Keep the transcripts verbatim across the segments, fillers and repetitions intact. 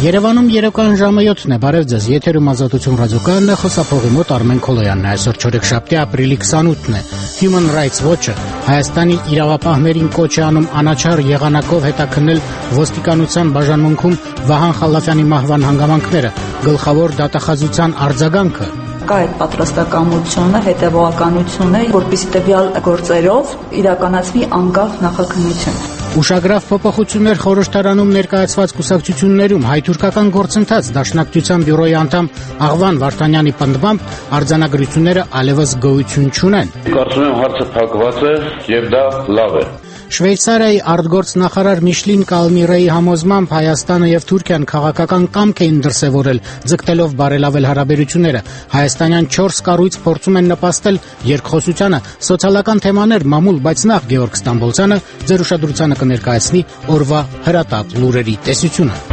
Երևանում երեկոյան ժամը յոթն է, բարև ձեզ, եթերում Ազատություն ռադիոկայանն է, խոսափողի մոտ Արմեն Քոլոյանն է, այսօր չորեքշաբթի ապրիլի քսանութն է։ Human Rights Watch-ը Հայաստանի իրավապահներին կոչ է անում անաչառ եղանակով հետաքննել ոստիկանության բաժանմունքում Վահան Խալաֆյանի մահվան հանգամանքները, գլխավոր դատախազության արձագանքը։ Կա այդ պատրաստակամությունը, հետևողականությունը, որպեսզի տվյալ գործերով իրականացվի անկախ նախաքննություն։ Ուշագրավ փոփոխություններ խորհրդարանում ներկայացված կուսակցություններում հայ-թուրքական գործընթաց դաշնակցության բյուրոյի անդամ Աղվան Վարդանյանի պնդմամբ արձանագրությունները այլևս գոյություն չունեն։ Կարծում եմ հարցը փակված է եւ դա լավ է։ Շվեյցարիայի արտգործ նախարար Միշլին Կալմիրեի համոզմամբ Հայաստանը եւ Թուրքիան քաղաքական կամք էին դրսեւորել, ձգտելով բարելավել հարաբերությունները։ Հայաստանյան չորս կառույց փորձում են նպաստել երկխոսությանը, սոցիալական թեմաներ մամուլ, բայց նախ Գեորգ Ստամբոլցյանը ձեր ուշադրությանը կներկայացնի օրվա հրատապ լուրերի տեսությունը։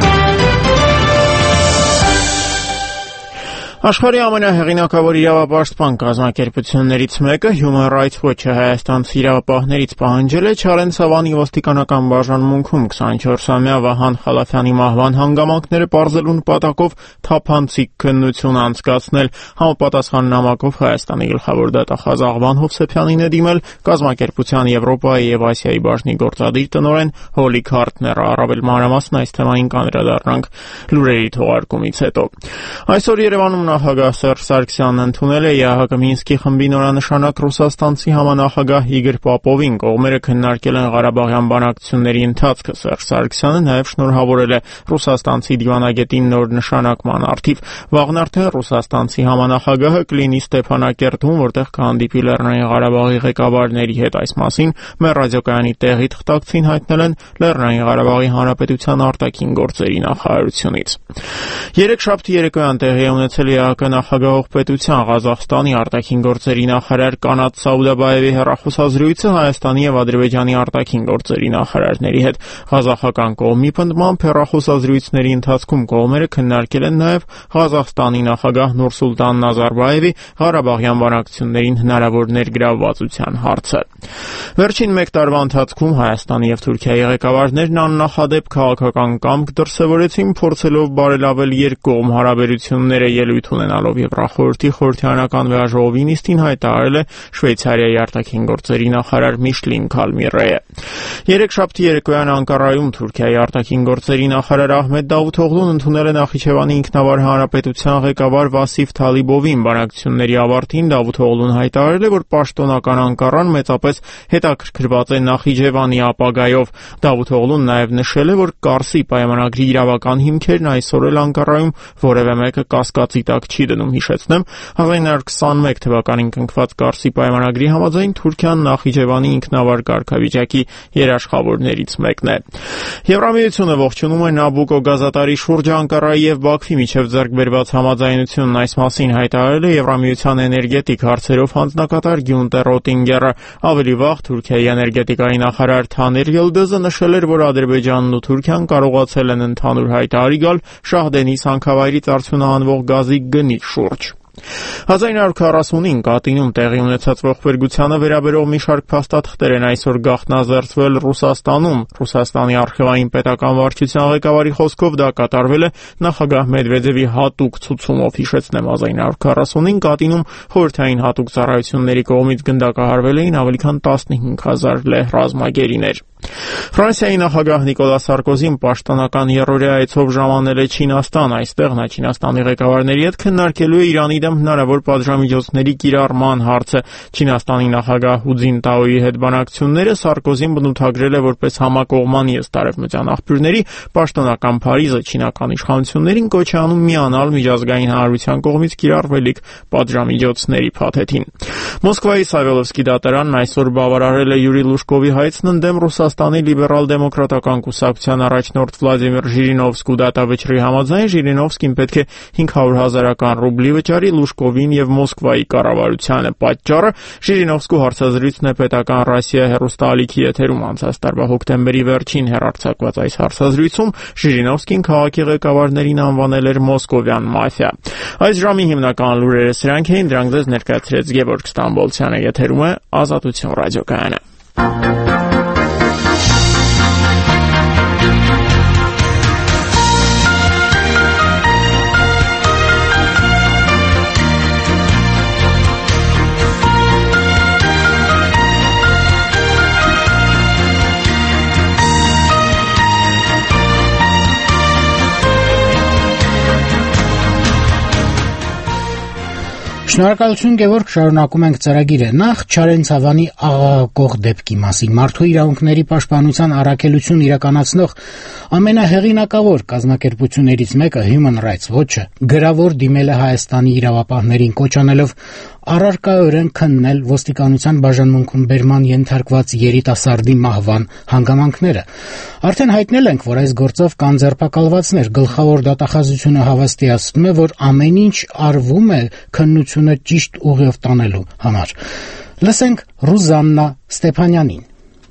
Աշխարհի ամենահեղինակավոր իրավապաշտպան կազմակերպություններից մեկը Human Rights Watch-ը հայաստանցի իրավապահներից պահանջել է Չարենց Սավանի ոստիկանական բաժանմունքում քսանչորսամյա Վահան Խալաֆյանի մահվան հանգամանքները պարզելու նպատակով թափանցիկ քննություն անցկացնել։ Համապատասխան նամակով Հայաստանի գլխավոր դատախազ Աղվան Հովսեփյանին է դիմել կազմակերպության Եվրոպայի եւ Ասիայի բաժնի գործադիր տնօրեն Հոլի Քարտները։ Առավել մանրամասն այս թեմային կանդրադառնանք լուրերի թողարկումից հետո։ Այսօր Երևանում նախագահ Սերժ Սարգսյանն ընդունել է ԵԱՀԿ Մինսկի խմբի նորանշանակ ռուսաստանցի համանախագահ Իգոր Պոպովին։ Կողմերը քննարկել են Ղարաբաղյան բանակցությունների ընթացքը։ Սերժ Սարգսյանը նաև շնորհավորել է ռուսաստանցի դիվանագետին նոր նշանակման առթիվ։ Վաղն արդեն ռուսաստանցի համանախագահը կլինի Ստեփանակերտում, որտեղ կհանդիպի Լեռնային Ղարաբաղի ղեկավարների հետ։ Այս մասին մեր ռադիոկայանի տեղի թղթակցին հայտնել են Լեռնային Ղարաբաղի Հանրապետության արտաքին գործերի նախարարությունից։ Երեքշաբթի երեկոյան տեղի է ունեցել ԵԱՀԿ նախագահող պետության Ղազախստանի արտաքին գործերի նախարար Կանատ Սաուդաբաևի հեռախոսազրույցը Հայաստանի եւ Ադրբեջանի արտաքին գործերի նախարարների հետ։ Ղազախական կողմի պնդմամբ հեռախոսազրույցների ընթացքում կողմերը քննարկել են նաեւ Ղազախստանի նախագահ Նուրսուլտան Նազարբաևի Ղարաբաղյան բանակցություններին հնարավոր ներգրավվածության հարցը։ Վերջին մեկ տարվա ընթացքում Հայաստանի եւ Թուրքիայի ղեկավարներն աննախադեպ քաղաքական կամք դրսեւորեցին, փորձելով բարելավել երկկողմ հարաբերությունները ելույթ ունենալով Եվրախորհրդի խորհրդարանական վեաժողովի նիստին հայտարարել է Շվեյցարիայի արտաքին գործերի նախարար Միշլին Կալմիրեը։ Երեքշաբթի երեկոյան Անկարայում Թուրքիայի արտաքին գործերի նախարար Ահմեդ Դավութօղլուն ընդունել է Նախիջևանի ինքնավար հանրապետության ղեկավար Վասիֆ Թալիբովին։ Բանակցությունների ավարտին Դավութօղլուն հայտարարել է, որ պաշտոնական Անկարան մեծապես հետաքրքրված է Նախիջևանի ապագայով։ Դավութօղլուն նաև նշել է, որ Կարսի պայմանագրի իրավական հիմքերն այսօր էլ Անկարայում որևէ մեկը կասկածի տակ չի դնում։ Հիշեցնեմ, հազար նույնսուն քսանմեկ թվականին կնքված Կարսի պայմանագրի համաձայն Թուրքիան Նախիջևանի ինքնավար կարգավիճակի երաշխավորներից մեկն է։ Եվրամիությունը ողջունում է Նաբուկո գազատարի շուրջ Անկարայի եւ Բաքվի միջև ձեռք բերված համաձայնությունն։ Այս մասին հայտարարել է Եվրամիության էներգետիկ հարցերով հանձնակատար Գյունտեր Օտինգերը։ Ավելի վաղ Թուրքիայի էներգետիկայի նախարար Թանիր Յիլդիզը նշել էր, որ Ադրբեջանն ու Թուրքիան կարողացել են ընդհանուր հայտարարի գալ Շահդենիս հանքավայրից արձունահանվող գազի գնի շուրջ։ հազար նույնսուն քառասունին Կատինում տեղի ունեցած ողբերգությանը վերաբերող մի շարք փաստաթղթեր են այսօր գաղտնազերծվել Ռուսաստանում։ Ռուսաստանի արխիվային պետական վարչության ղեկավարի խոսքով դա կատարվել է նախագահ Մեդվեդևի հատուկ ցուցումով։ Հիշեցնեմ, հազար նույնսուն քառասունին Կատինում խորհրդային հատուկ ծառայությունների կողմից գնդակահարվել էին ավելի քան տասնհինգ հազար լեհ ռազմագերիներ։ Ֆրանսիայի նախագահ Նիկոլա Սարկոզին պաշտոնական եռօրյա այցով ժամանել է Չինաստան։ Այստեղ նա Չինաստանի ղեկավարների հետ քննարկելու է Իրանի դեմ հնարավոր պատժամիջոցների կիրառման հարցը։ Չինաստանի նախագահ Հու Ցինտաոյի հետ բանակցությունները Սարկոզին բնութագրել է որպես համակողմանի ըստ արևմտյան աղբյուրների։ Պաշտոնական Փարիզը չինական իշխանություններին կոչ է անում միանալ միջազգային հանրության կողմից կիրառվելիք պատժամիջոցների փաթեթին։ Մոսկվայի Սավելովսկի դատարանն այսօր բավարարել է Յուրի Լուշկովի հայցն ընդդեմ Ռուսաստանի լիբերալ-դեմոկրատական կուսակցության առաջնորդ Վլադիմիր Ժիրինովսկու դատավճռի համաձայն Ժիրինովսկին պետք է հինգ հարյուր հազարական ռուբլի վճարի Լուշկովին եւ Մոսկվայի կառավարությանը։ Պատճառը Ժիրինովսկու հարցազրույցն է պետական Ռոսիա հեռուստաալիքի եթերում անցած տարվա հոկտեմբերի վերջին հեռարձակված այս հարցազրույցում Ժիրինովսկին քաղաքի ղեկավարներին անվանել էր մոսկովյան մաֆիա։ Այս ժամի հիմնական լուրերը սրանք էին, դրանք ձեզ ներկայացրեց Գևորգ Ստամբոլցյանը, եթերում է Ազատություն ռադիոկայանը։ Շնորհակալություն Գևորգ, շարունակում ենք ծրագիրը։ Նախ Չարենցավանի աղաղակող դեպքի մասին։ Մարդու իրավունքների պաշտպանության առաքելություն իրականացնող ամենահեղինակավոր կազմակերպություններից մեկը Human Rights Watch-ը գրավոր դիմել է Հայաստանի իրավապահներին կոչ անելով առարկայորեն քննել ոստիկանության բաժանմունքում բերման ենթարկված երիտասարդի մահվան հանգամանքները։ Արդեն հայտնել ենք, որ այս գործով կան ձերբակալվածներ։ Գլխավոր դատախազությունը հավաստիացնում է, որ ամեն ինչ արվում է քննությունը ճիշտ ուղիով տանելու համար։ Լսենք Ռուզաննա Ստեփանյանին։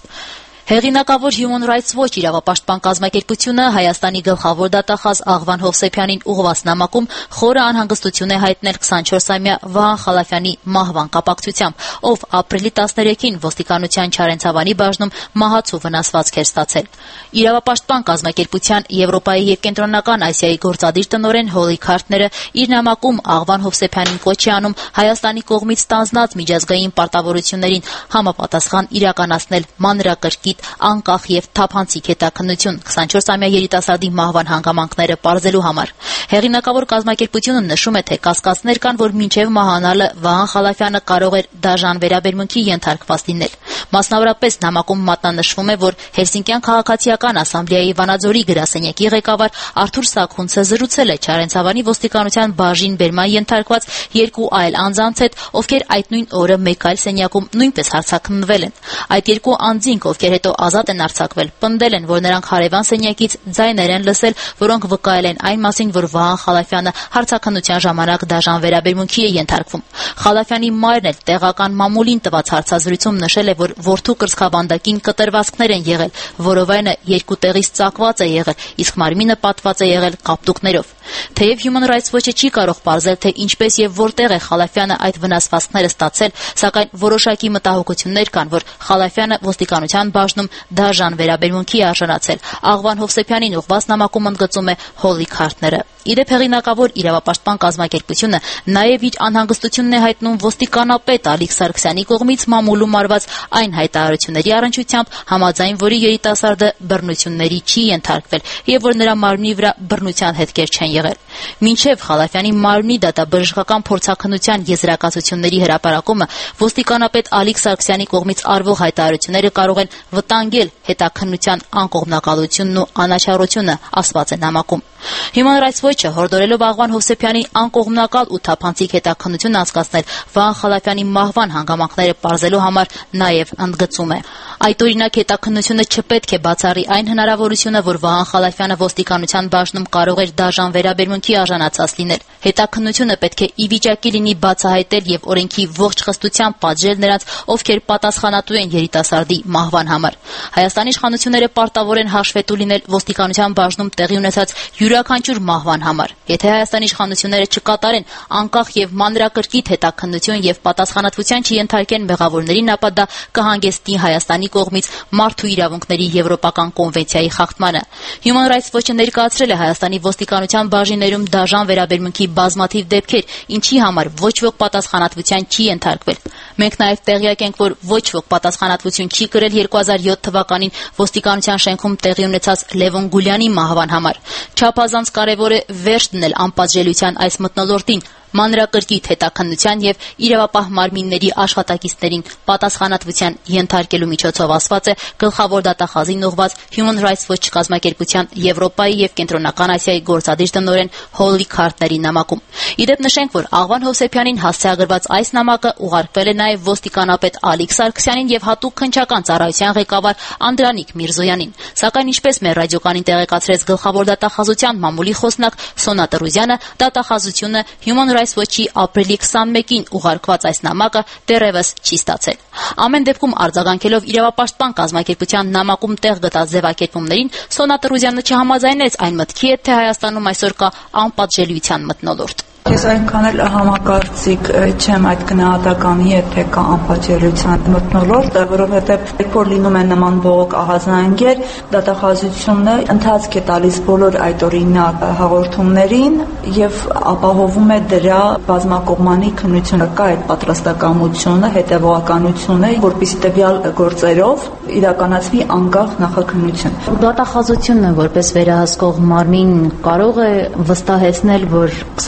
Հեղինակավոր Human Rights Watch իրավապաշտպան կազմակերպությունը Հայաստանի գլխավոր դատախազ Աղվան Հովսեփյանին ուղղված նամակում խորը անհանգստություն է հայտնել քսանչորսամյա Վահան Խալաֆյանի մահվան կապակցությամբ, ով ապրիլի տասներեքին ոստիկանության Չարենցավանի բաժնում մահացու վնասվածք էր ստացել։ Իրավապաշտպան կազմակերպության Եվրոպայի և Կենտրոնական Ասիայի գործադիր տնօրեն Հոլի Քարթները իր նամակում Աղվան Հովսեփյանին կոչ է անում Հայաստանի կողմից ստանձնած միջազգային պարտավորություններին համապատասխան իրականացնել մանրակրկիտ անկախ եւ թափանցիկ հետաքննություն քսանչորսամյա երիտասարդի մահվան հանգամանքները պարզելու համար։ Հեղինակավոր կազմակերպությունը նշում է, թե կասկածներ կան, որ մինչև մահանալը Վահան Խալաֆյանը կարող էր դաժան վերաբերմունքի ենթարկված լինել։ Մասնավորապես նամակում մատնանշվում է, որ Հելսինկյան քաղաքացիական ասամբլեայի Վանաձորի գրասենյակի ղեկավար Արթուր Սաքունցը զրուցել է Չարենցավանի ոստիկանության բաժին բերման ենթարկված երկու այլ անձանց հետ, ովքեր այդ նույն օրը մեկ այլ սենյակում նույնպես հարձակնվել են։ Այդ երկու անձինք, ովքեր հետո ազատ են արձակվել, պնդել են, որ նրանք հարևան սենյակից ձայներ են լսել, որոնք վկայել են այն մասին, որ Վահան Խալաֆյանը հարձակնության ժամանակ դաժան վերաբերմունքի է ենթարկվում։ Խալաֆյանի մայրն էլ տեղական մամուլին տված հարցազրույցում նշել է, որ որդու կրծքաբանդակին կտրվածքներ են եղել, որովայնը երկու տեղից ծակված է եղել, իսկ մարմինը պատված է եղել կապտուկներով։ Թեև Human Rights Watch-ը չի կարող պարզել, թե ինչպես եւ որտեղ է Խալաֆյանը այդ վնասվածքները ստացել, սակայն որոշակի մտահոգություններ կան, որ Խալաֆյանը ոստիկանության բաժնում դաժան վերաբերմունքի է արժանացել։ Աղվան Հովսեփյանին ուղղված նամակում ընդգծում է Հոլի Քարթները։ Իդեպ հեղինակավոր իրավապաշտպան կազմակերպությունը նաև իր անհանգստությունն է հայտնում ոստիկանապետ Ալիկ Սարգսյանի կողմից մամուլում արված այն հայտարարությունների առնչությամբ, համաձայն որի երիտասարդը բռնությունների չի ենթարկվել եւ որ նրա մարմնի վրա բռնության հետքեր չեն եղել։ Մինչև Խալաֆյանի մարմնի դատաբժշկական փորձաքննության եզրակացությունների հրապարակումը ոստիկանապետ Ալիկ Սարգսյանի կողմից արվող հայտարարությունները կարող են վտանգել հետաքննության անկողմնակալությունն ու անաչառությունը, ասված է նամակում։ Human Rights Watch-ը հորդորելով Աղվան Հովսեփյանի անկողմնակալ ու թափանցիկ հետաքննություն անցկացնել Վահան Խալաֆյանի մահվան հանգամանքները պարզելու համար նաև ընդգծում է. Այդ օրինակ հետաքննությունը չպետք է բացառի այն հնարավորությունը, որ Վահան Խալաֆյանը ոստիկանության բաժնում կարող էր դաժան վերաբերմունքի արժանացած լինել։ Հետաքննությունը պետք է ի վիճակի լինի բացահայտել եւ օրենքի ողջ խստությամբ պատժել նրանց, ովքեր պատասխանատու են երիտասարդի մահվան համար։ Հայաստանի իշխանությունները պարտավոր են հաշվետու լինել ոստիկանության բաժնում տեղի ունեցած յուրաքանչյուր մահվան համար։ Եթե Հայաստանի իշխանությունները չկատարեն անկախ եւ մանրակրկիտ հետաքննություն եւ պատասխանատվության չենթարկեն մեղավորներին, ապա դա կհանգեցնի Հայաստանի կողմից մարդու իրավունքների եվրոպական կոնվենցիայի խախտմանը։ Human Rights Watch-ը ներկայացրել է Հայաստանի ոստիկանության բաժիններում դաժան վերաբերմունքի բազմաթիվ դեպքեր, ինչի համար ոչ ոք պատասխանատվության չի ենթարկվել։ Մենք նաև տեղյակ ենք, որ ոչ ոք պատասխանատվություն չի կրել երկու հազար յոթ թվականին ոստիկանության շենքում տեղի ունեցած Լևոն Գուլյանի մահվան համար։ Չափազանց կարևոր է վերջ դնել անպատժելիության այս մթնոլորտին, մանրակրկիտ հետաքննության եւ իրավապահ մարմինների աշխատակիցներին պատասխանատվության ենթարկելու միջոցով, ասված է գլխավոր դատախազին ուղղված Human Rights Watch կազմակերպության Եվրոպայի եւ Կենտրոնական Ասիայի գործադիր տնօրեն Հոլի Քարթների նամակում։ Իդեպ նշենք, որ Աղվան Հովսեփյանին հասցեագրված այս նամակը ուղարկվել է նաեւ ոստիկանապետ Ալիկ Սարգսյանին եւ հատուկ քննչական ծառայության ղեկավար Անդրանիկ Միրզոյանին։ Սակայն ինչպես մեր ռադիոկանին տեղեկացրեց գլխավոր դատախազության մամուլի խոսնակ Սոնա Տրուզյանը, դատախազությունը Human Rights Watch-ի ապրիլի քսանմեկին ուղարկված այս նամակը դեռևս չի ստացել։ Ամեն դեպքում արձագանքելով իրավապաշտպան կազմակերպության նամակում տեղ գտած ձևակերպումներին, Սոնա Տրուզյանը չհամաձայնեց այն մտքի հետ, թե Հայաստանում այսօր կա անպատժելիության մթնոլորտ։ Ես այնքան էլ համակարծիք չեմ այդ գնահատականի հետ, թե կա անպատժելիության մթնոլորտ, որովհետև երբ որ լինում է նման բողոք ահազանգեր, դատախազությունը ընթացք է տալիս բոլոր այդ օրինակ հաղորդումներին եւ ապահովում է դրա բազմակողմանի քննությունը, կա այդ պատրաստակամությունը, հետեւողականությունը, որպեսզի տվյալ գործերով իրականացվի անկախ նախաքննություն։ Դատախազությունը որպես վերահսկող մարմին կարող է վստահեցնել, որ քսանչորս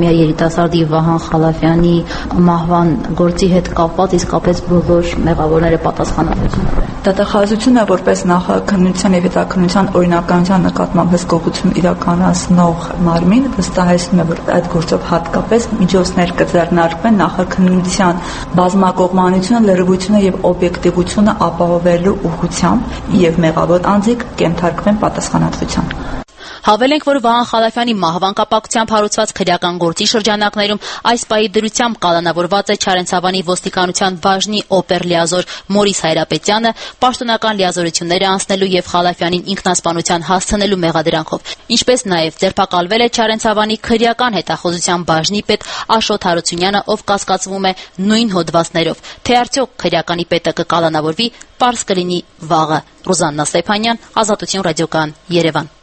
տարամյա երիտասարդի Վահան Խալաֆյանի մահվան գործի հետ կապված իսկապես բոլոր մեղավորները պատասխանատվություն ունեն։ Դատախազությունը որպես նախաքննության եւ հետաքննության օրինականության նկատմամբ հսկողություն իրականացնող մարմին վստահեցնում է, որ այդ գործով հատկապես միջոցներ կձեռնարկվեն նախաքննության բազմակողմանությունը, լրիվությունը եւ օբյեկտիվությունը ապահովելու ուղղությամբ եւ մեղավոր անձիկ կենթարկվեն պատասխանատվության։ Հավելենք, որ Վահան Խալաֆյանի մահվան կապակցությամբ հարուցված քրեական գործի շրջանակներում այս պահի դրությամբ կալանավորված է Չարենցավանի ոստիկանության բաժնի օպերլիազոր Մորիս Հայրապետյանը պաշտոնական լիազորությունները անցնելու եւ Խալաֆյանին ինքնասպանության հասցնելու մեղադրանքով, ինչպես նաեւ ձերբակալվել է Չարենցավանի քրեական հետախուզության բաժնի պետ Աշոտ Հարությունյանը, ով կասկածվում է նույն հոդվածներով, թե արդյոք քրեականի պետը կկալանավորվի, պարզ կլինի վաղը։ Ռուզաննա Ստեփանյան, Ազատություն ռադիոկայան, Երևան։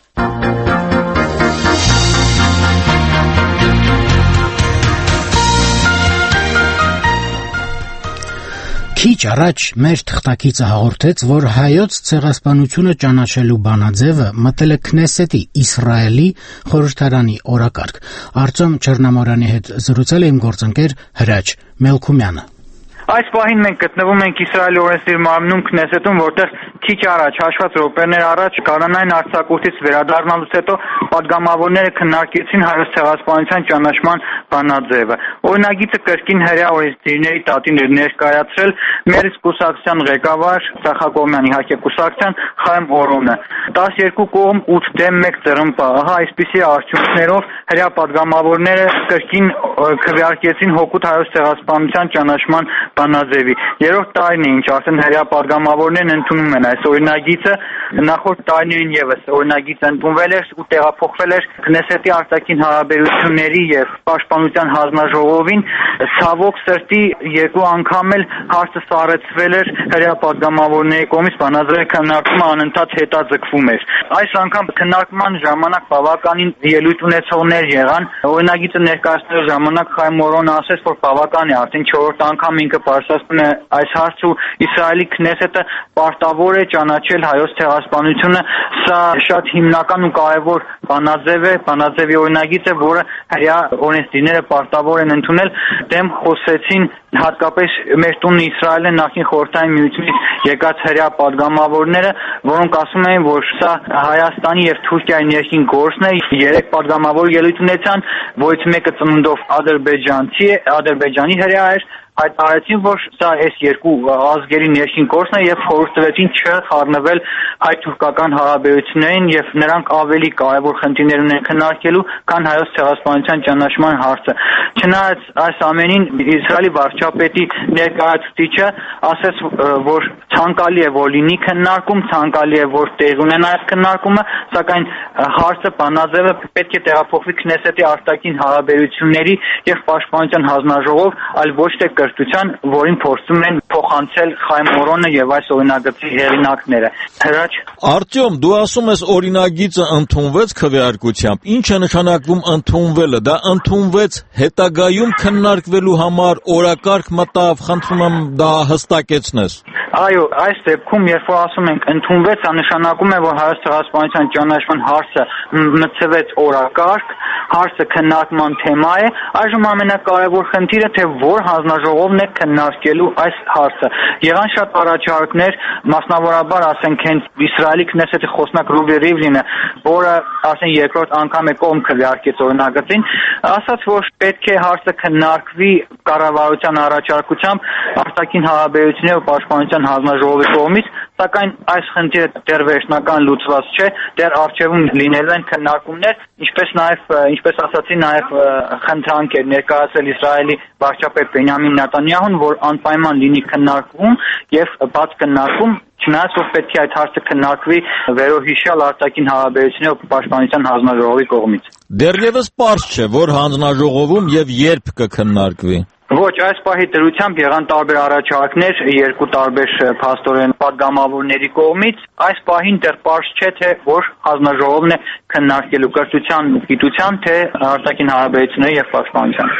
Քիչ առաջ մեր թղթակիցը հաղորդեց, որ հայոց ցեղասպանությունը ճանաչելու բանաձևը մտել է Քնեսետի Իսրայելի խորհրդարանի օրակարգ։ Արտյոմ Չեռնամորյանի հետ զրուցել է իմ գործընկեր Հրաչ Մելքումյանը։ Այս պահին մենք գտնվում ենք Իսրայելի օրենսդիր մարմնում Քնեսետում, որտեղ քիչ առաջ, հաշված րոպեներ առաջ կանոնային արձակուրդից վերադառնալուց հետո պատգամավորները քննարկեցին հայոց ցեղասպանության ճանաչման բանաձևը։ Օրինագիծը կրկին հրեա օրենսդիրների տատին էր ներկայացրել մեր կուսակցության ղեկավար Սախակոմյան, իհարկե կուսակցության Խայմ Օրոնը։ տասներկու կողմ ութ դեմ մեկ ծռմպա։ Ահա այսպիսի արդյունքներով հրեա պատգամավորները կրկին քվեարկեցին հօգուտ հայոց ցեղասպանության ճանաչման բանաձևի։ Երրորդ տարին է, ինչ արդեն հրեա պատգամավորներն ընդունում են այս օրինագիծը, նախորդ տարիներին եւս օրինագիծը ընդունվել էր ու տեղափոխվել էր Քնեսետի արտաքին հարաբերությունների եւ պաշտպանության հանձնաժողովին, ցավոք սրտի երկու անգամ էլ հարցը սառեցվել էր հրեա պատգամավորների կողմից, բանաձևի քննարկումը անընդհատ հետաձգվում էր։ Այս անգամ քննարկման ժամանակ բավականին ելույթ ունեցողներ եղան։ Օրինագիծը ներկայացնելու ժամանակ Խայմ Օրոնը ասաց, որ բավական է, արդեն չորրորդ անգամ ինքը բարձրացնում է այս հարցը ու Իսրայելի Քնեսետը պարտավոր է ճանաչել հայոց ցեղասպանությունը։ Սա շատ հիմնական ու կարևոր բանաձև է, բանաձևի օրինագիծ է, որը հրեա օրենսդիրները պարտավոր են ընդունել։ Դեմ խոսեցին հատկապես մեր տունն Իսրայելը նախին խորհրդային միությունից եկած հրեա պատգամավորները, որոնք ասում էին, որ սա Հայաստանի եւ Թուրքիայի ներքին գործն է։ Երեք պատգամավոր ելույթ ունեցան, որից մեկը ծնունդով ադրբեջանցի է, ադրբեջանի հրեա էր, հայտարարեցին, որ սա այս երկու ազգերի ներքին գործն է եւ խորհուրդ տվեցին չխառնվել հայ-թուրքական հարաբերություններին եւ նրանք ավելի կարեւոր խնդիրներ ունեն քննարկելու, քան հայոց ցեղասպանության ճանաչման հարցը։ Չնայած այս ամենին Իսրայելի վարչապետի ներկայացուցիչը ասաց, որ ցանկալի է, որ լինի քննարկում, ցանկալի է, որ տեղ ունենա այս քննարկումը, սակայն հարցը բանաձևը պետք է տեղափոխվի Քնեսետի արտաքին հարաբերությունների եւ պաշտպանության հանձնաժողով, այլ ոչ թե կրթության, որին փորձում են փոխանցել Խայմ Օրոնը եւ այս օրինագծի հեղինակները։ Հրաչ Արտյոմ, դու ասում ես օրինագիծը ընդունվեց քվեարկությամբ։ Ինչ է նշանակվում ընդունվելը։ Դա ընդունվեց հետագայում քննարկվելու համար օրակարգ մտավ, խնդրում եմ դա հստակեցնես։ Այո, այս դեպքում, երբ որ ասում ենք ընդունվեց, դա նշանակում է, որ հայոց ցեղասպանության ճանաչման հարցը մտցվեց օրակարգ, հարցը քննարկման թեմա է։ Այժմ ամենակարևոր խնդիրը, թե որ հանձնաժողովն է քննարկելու այս հարցը։ Եղան շատ առաջարկներ, մասնավորաբար ասենք հենց Իսրայելի Քնեսետի խոսնակ Ռուբի Ռիվլինը, որը ասեն երկրորդ անգամ է կողմ քվեարկեց օրինագծին, ասաց, որ պետք է հարցը քննարկվի կառավարության առաջարկությամբ արտաքին հարաբերությունների ու պաշտպանության հանձնաժողովի կողմից, սակայն այս խնդիրը դեռ վերջնական լուծված չէ, դեռ առջևում լինելու են քննարկումներ, ինչպես նաև ինչպես ասացի, նաև խնդրանք էր ներկայացել Իսրայելի վարչապետ Բենյամին Նեթանյահուն, որ անպայման լինի քննարկում եւ բաց քննարկում, չնայած որ պետք է այդ հարցը քննարկվի վերոհիշյալ արտաքին հարաբերությունների ու պաշտպանության հանձնաժողովի կողմից։ Դեռևս պարզ չէ, որ հանձնաժողովում եւ երբ կքննարկվի։ Ոչ, այս պահի դրությամբ եղան տարբեր առաջարկներ երկու տարբեր փաստորեն պատգամավորների կողմից։ Այս պահին դեռ պարզ չէ, թե որ հանձնաժողովն է քննարկելու կրթության, գիտության, թե արտաքին հարաբերությունների եւ պաշտպանության։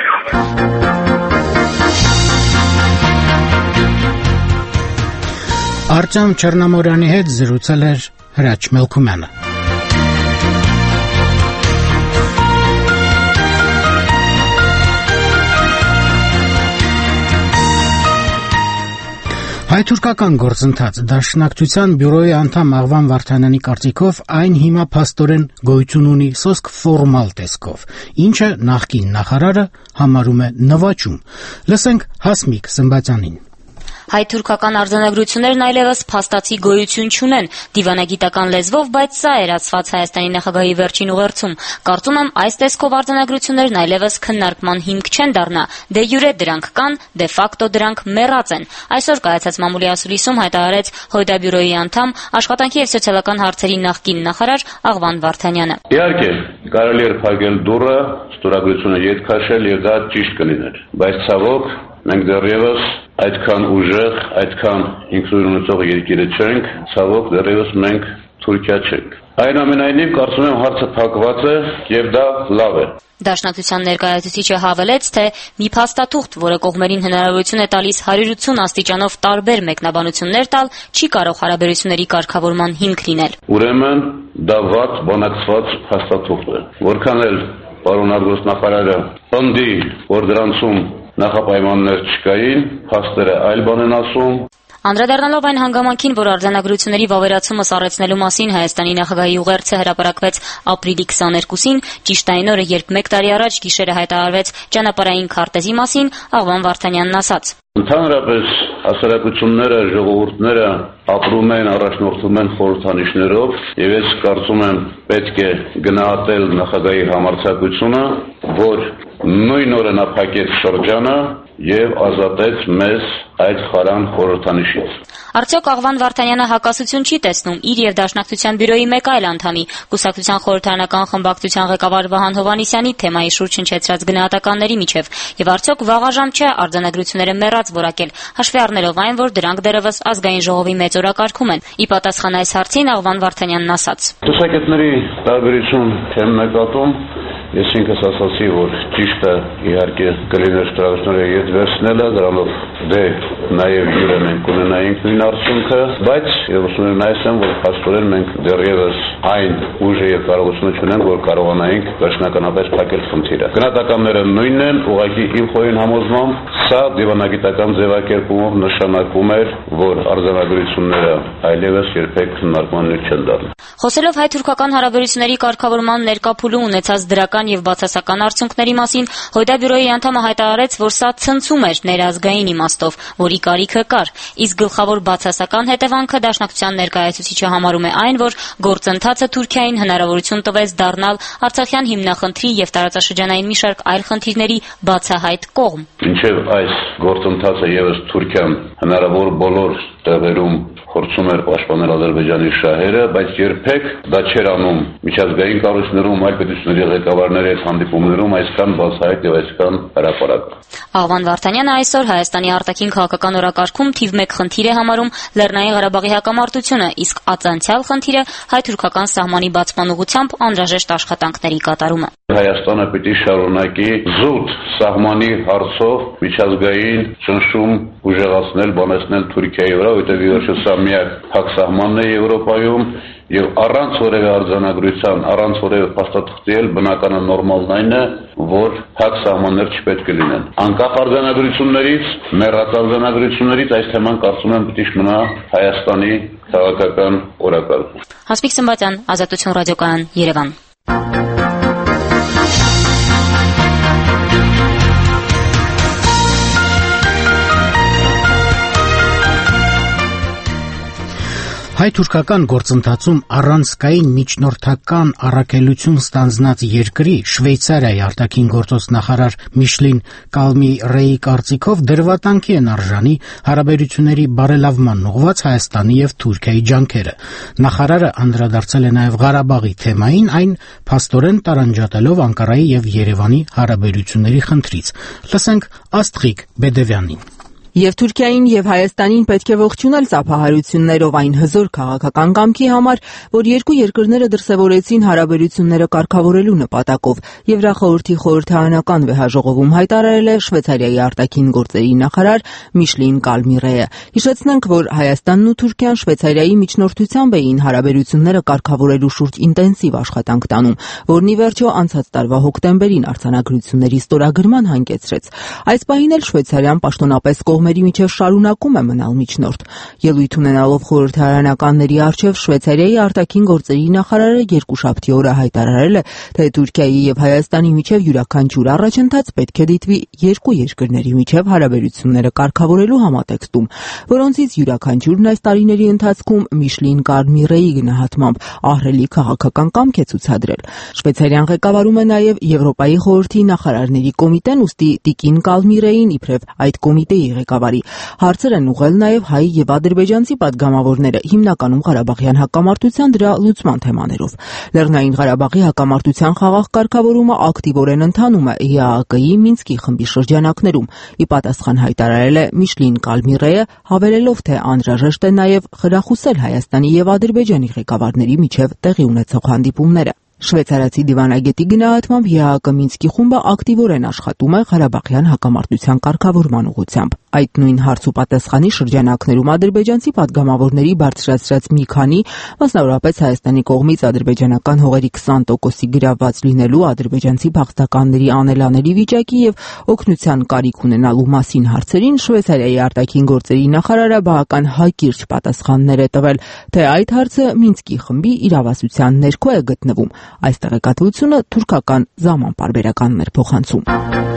Արտյոմ Չեռնամորյանի հետ զրուցել էր Հրաչ Մելքումյանը։ Հայ-թուրքական գործընթաց դաշնակցության բյուրոյի անդամ Աղվան Վարդանյանի կարծիքով այն հիմա փաստորեն գոյություն ունի սոսկ ֆորմալ տեսքով, ինչը նախկին նախարարը համարում է նվաճում։ Լսենք Հասմիկ Սմբատյանին։ Հայ-թուրքական արձանագրություններն այլևս փաստացի գոյություն չունեն, դիվանագիտական լեզվով, բայց սա էր ասված Հայաստանի նախագահի վերջին ուղերձում։ Կարծում եմ, այս տեսքով արձանագրություններն այլևս քննարկման հիմք չեն դառնա, դե յուրե դրանք կան, դե ֆակտո դրանք մեռած են։ Այսօր կայացած մամուլի ասուլիսում հայտարարեց Հոյդաբյուրոյի անդամ, աշխատանքի և սոցիալական հարցերի նախկին նախարար Աղվան Վարդանյանը։ Իհարկե, կարելի էր փակել դուռը, ստորագրությունը ետ քաշել եւ դա ճիշտ կլիներ, բայց ցավոք մենք դեռևս այդքան ուժեղ, այդքան ինքնուրույն ունեցող երկիրը չենք, ցավոք դեռևս մենք Թուրքիա չենք։ Այնուամենայնիվ կարծում եմ հարցը փակված է եւ դա լավ է։ Դաշնակցության ներկայացուցիչը հավելեց, թե մի փաստաթուղթ, որը կողմերին հնարավորություն է տալիս one eighty աստիճանով տարբեր մեկնաբանություններ տալ, չի կարող հարաբերությունների կարգավորման հիմք լինել։ Ուրեմն դա վատ բանակցված փաստաթուղթ է։ Որքան էլ պարոն արտգործնախարարը պնդի, որ դրանցում նախապայմաններ չկային, փաստերը այլ բան են ասում։ Անդրադառնալով այն հանգամանքին, որ արձանագրությունների վավերացումը սառեցնելու մասին Հայաստանի նախագահի ուղերձը հրապարակվեց ապրիլի twenty-second-ին, ճիշտ այն օրը, երբ մեկ տարի առաջ գիշերը հայտարարվեց ճանապարհային քարտեզի մասին, Աղվան Վարդանյանն ասաց. Ընդհանրապես հասարակությունները, ժողովուրդները ապրում են, առաջնորդվում են խորհրդանիշներով, եւ ես կարծում եմ պետք է գնահատել նախագահի համարձակությունը, որ նույն օրը նա փակեց շրջանը եւ ազատեց մեզ այդ խարան խորհրդանիշից։ Արդյոք Աղվան Վարդանյանը հակասություն չի տեսնում իր եւ Դաշնակցության բյուրոյի մեկ այլ անդամի, Կուսակցության խորհրդարանական խմբակցության ղեկավար Վահան Հովհաննիսյանի թեմայի շուրջ հնչեցրած գնահատականների միջև, եւ արդյոք վաղաժամ չէ արձանագրությունները մեռած որակել, հաշվի առնելով այն, որ դրանք դեռևս ազգային ժողովի մեծ օրակարգում են։ Ի պատասխան այս հարցին Աղվան Վարդանյանն ասաց. Տեսակետների տարբերություն չեմ նկատում։ Ես ինքս ասացի, որ ճիշտը իհարկե կլիներ շտրավեշները ետ վերցնելը, դրանով դե նաև յուրը մենք ունենայինք նույն արդյունքը, բայց եւ ուսում եմ նայեցեմ, որ փաստորեն մենք դեռևս այն ուժը եւ կարողությունը չունենք, որ կարողանայինք վերջնականապես փակել խնդիրը։ Գնահատականները նույնն են, ուղղակի իմ խորին համոզմամբ սա դիվանագիտական ձևակերպումով նշանակում էր, որ արձանագրությունները այլևս երբեք քննարկման նյութ չեն դառնա։ Խոսելով հայ-թուրքական հարաբերությունների կարգավորման ներկա փուլում ունեցած դրական եւ բացասական արդյունքների մասին, Հոյդաբյուրոյի անդամը հայտարարեց, որ սա ցնցում էր ներազգային իմաստով, որի կարիքը կար, իսկ գլխավոր բացասական հետևանքը Դաշնակցության ներկայացուցիչը համարում է այն, որ գործընթացը Թուրքիային հնարավորություն տվեց դառնալ Արցախյան հիմնախնդրի եւ տարածաշրջանային մի շարք այլ խնդիրների բացահայտ կողմ։ Մինչեւ այս գործընթացը եւս Թուրքիան հնարավոր բոլոր տեղերում փորձում էր պաշտպանել Ադրբեջանի շահերը, բայց երբեք դա չէր անում միջազգային կառույցներում, այլ պետությունների ղեկավարների հետ հանդիպումներում այսքան բացահայտ եւ այսքան հրապարակ։ Աղվան Վարդանյանը այսօր Հայաստանի արտաքին քաղաքական օրակարգում թիվ մեկ խնդիր է համարում Լեռնային Ղարաբաղի հակամարտությունը, իսկ ածանցյալ խնդիրը հայ-թուրքական սահմանի բացման ուղղությամբ անհրաժեշտ աշխատանքների կատարումը։ Հայաստանը պիտի շարունակի զուտ սահմանի հարցով միջազգային ճնշում ուժեղացնել, բանացնել Թուրքիայի վրա, որտեղ իհարկե սա միակ փակ սահմանն է Եվրոպայում եւ առանց որևէ արձանագրության, առանց որևէ փաստաթղթի էլ բնականը նորմալն այն է, որ փակ սահմաններ չպետք է լինեն։ Անկախ արձանագրություններից, մեռած արձանագրություններից այս թեման կարծում եմ պիտի մնա Հայաստանի քաղաքական օրակարգում։ Հասմիկ Սմբատյան, Ազատություն ռադիոկայան, Երևան։ Հայ-թուրքական գործընթացում առանցքային միջնորդական առաքելություն ստանձնած երկրի Շվեյցարիայի արտաքին գործոս նախարար Միշլին Կալմի-Ռեյի կարծիքով դրվատանքի են արժանի հարաբերությունների բարելավման ուղղված Հայաստանի եւ Թուրքիայի ջանքերը։ Նախարարը անդրադարձել է նաեւ Ղարաբաղի թեմային, այն փաստորեն տարանջատելով Անկարայի եւ Երևանի հարաբերությունների խնդրից։ Լսենք Աստղիկ Բեդևյանին։ Եվ Թուրքիային եւ Հայաստանին պետք է ողջունել ծափահարություններով այն հզոր քաղաքական կամքի համար, որ երկու երկրները դրսևորեցին հարաբերությունները կարգավորելու նպատակով։ Եվրախորհրդի խորհրդարանական վեհաժողովում հայտարարել է Շվեյցարիայի արտաքին գործերի նախարար Միշլին Կալմի-Ռեյը։ Հիշեցնենք, որ Հայաստանն ու Թուրքիան Շվեյցարիայի միջնորդությամբ էին հարաբերությունները կարգավորելու շուրջ ինտենսիվ աշխատանք տանում, որն ի վերջո անցած տարվա հոկտեմբերին արձանագրությունների ստորագրման հանգեցրեց։ Այս պահին էլ Շվեյցարիան պաշտոնապես կողմ կազմերի միջև շարունակում է մնալ միջնորդ։ Ելույթ ունենալով խորհրդարանականների առջև Շվեյցարիայի արտաքին գործերի նախարարը երկուշաբթի օրը հայտարարել է, թե Թուրքիայի եւ Հայաստանի միջև յուրաքանչյուր առաջընթաց պետք է դիտվի երկու երկրների միջև հարաբերությունները կարգավորելու համատեքստում, որոնցից յուրաքանչյուրն այս տարիների ընթացքում Միշլին Կարմիրեի գնահատմամբ ահռելի քաղաքական կամք է ցուցադրել։ Շվեյցարիան ղեկավարում է նաեւ Եվրոպայի խորհրդի նախարարների կոմիտեն, ուստի տիկին Կալմիրեին իբրև այդ կոմիտեի ղեկավարի հարցեր են ուղղել նաեւ հայ եւ ադրբեջանցի պատգամավորները, հիմնականում Ղարաբաղյան հակամարտության դրա լուծման թեմաներով։ Լեռնային Ղարաբաղի հակամարտության խաղաղ կարգավորումը ակտիվորեն ընթանում է Է Ա Կ Ի Մինսկի խմբի շրջանակներում։ Ի պատասխան հայտարարել է Միշլին Կալմիրեը, հավելելով, թե անհրաժեշտ է նաեւ խրախուսել Հայաստանի եւ Ադրբեջանի ղեկավարների միջև տեղի ունեցող հանդիպումները։ Շվեյցարացի դիվանագետի գնահատմամբ Է Ա Կ Մինսկի խումբը ակտիվորեն աշխատում է Ղարաբաղյան հակամարտության կարգավորման ուղղությամբ։ Այդ նույն հարց ու պատասխանի շրջանակներում ադրբեջանցի պատգամավորների բարձրացրած մի քանի, մասնավորապես Հայաստանի կողմից ադրբեջանական հողերի քսան տոկոսի գրավված լինելու, ադրբեջանցի փախստականների անելանելի վիճակի եւ օգնության կարիք ունենալու մասին հարցերին Շվեյցարիայի արտաքին գործերի նախարարը բավական հակիրճ պատասխաններ է տվել, թե այդ հարցը Մինսկի խմբի իրավասության ներքո է գտնվում։ Այս տեղեկատվությունը թուրքական Zaman պարբերականն էր փոխանցում։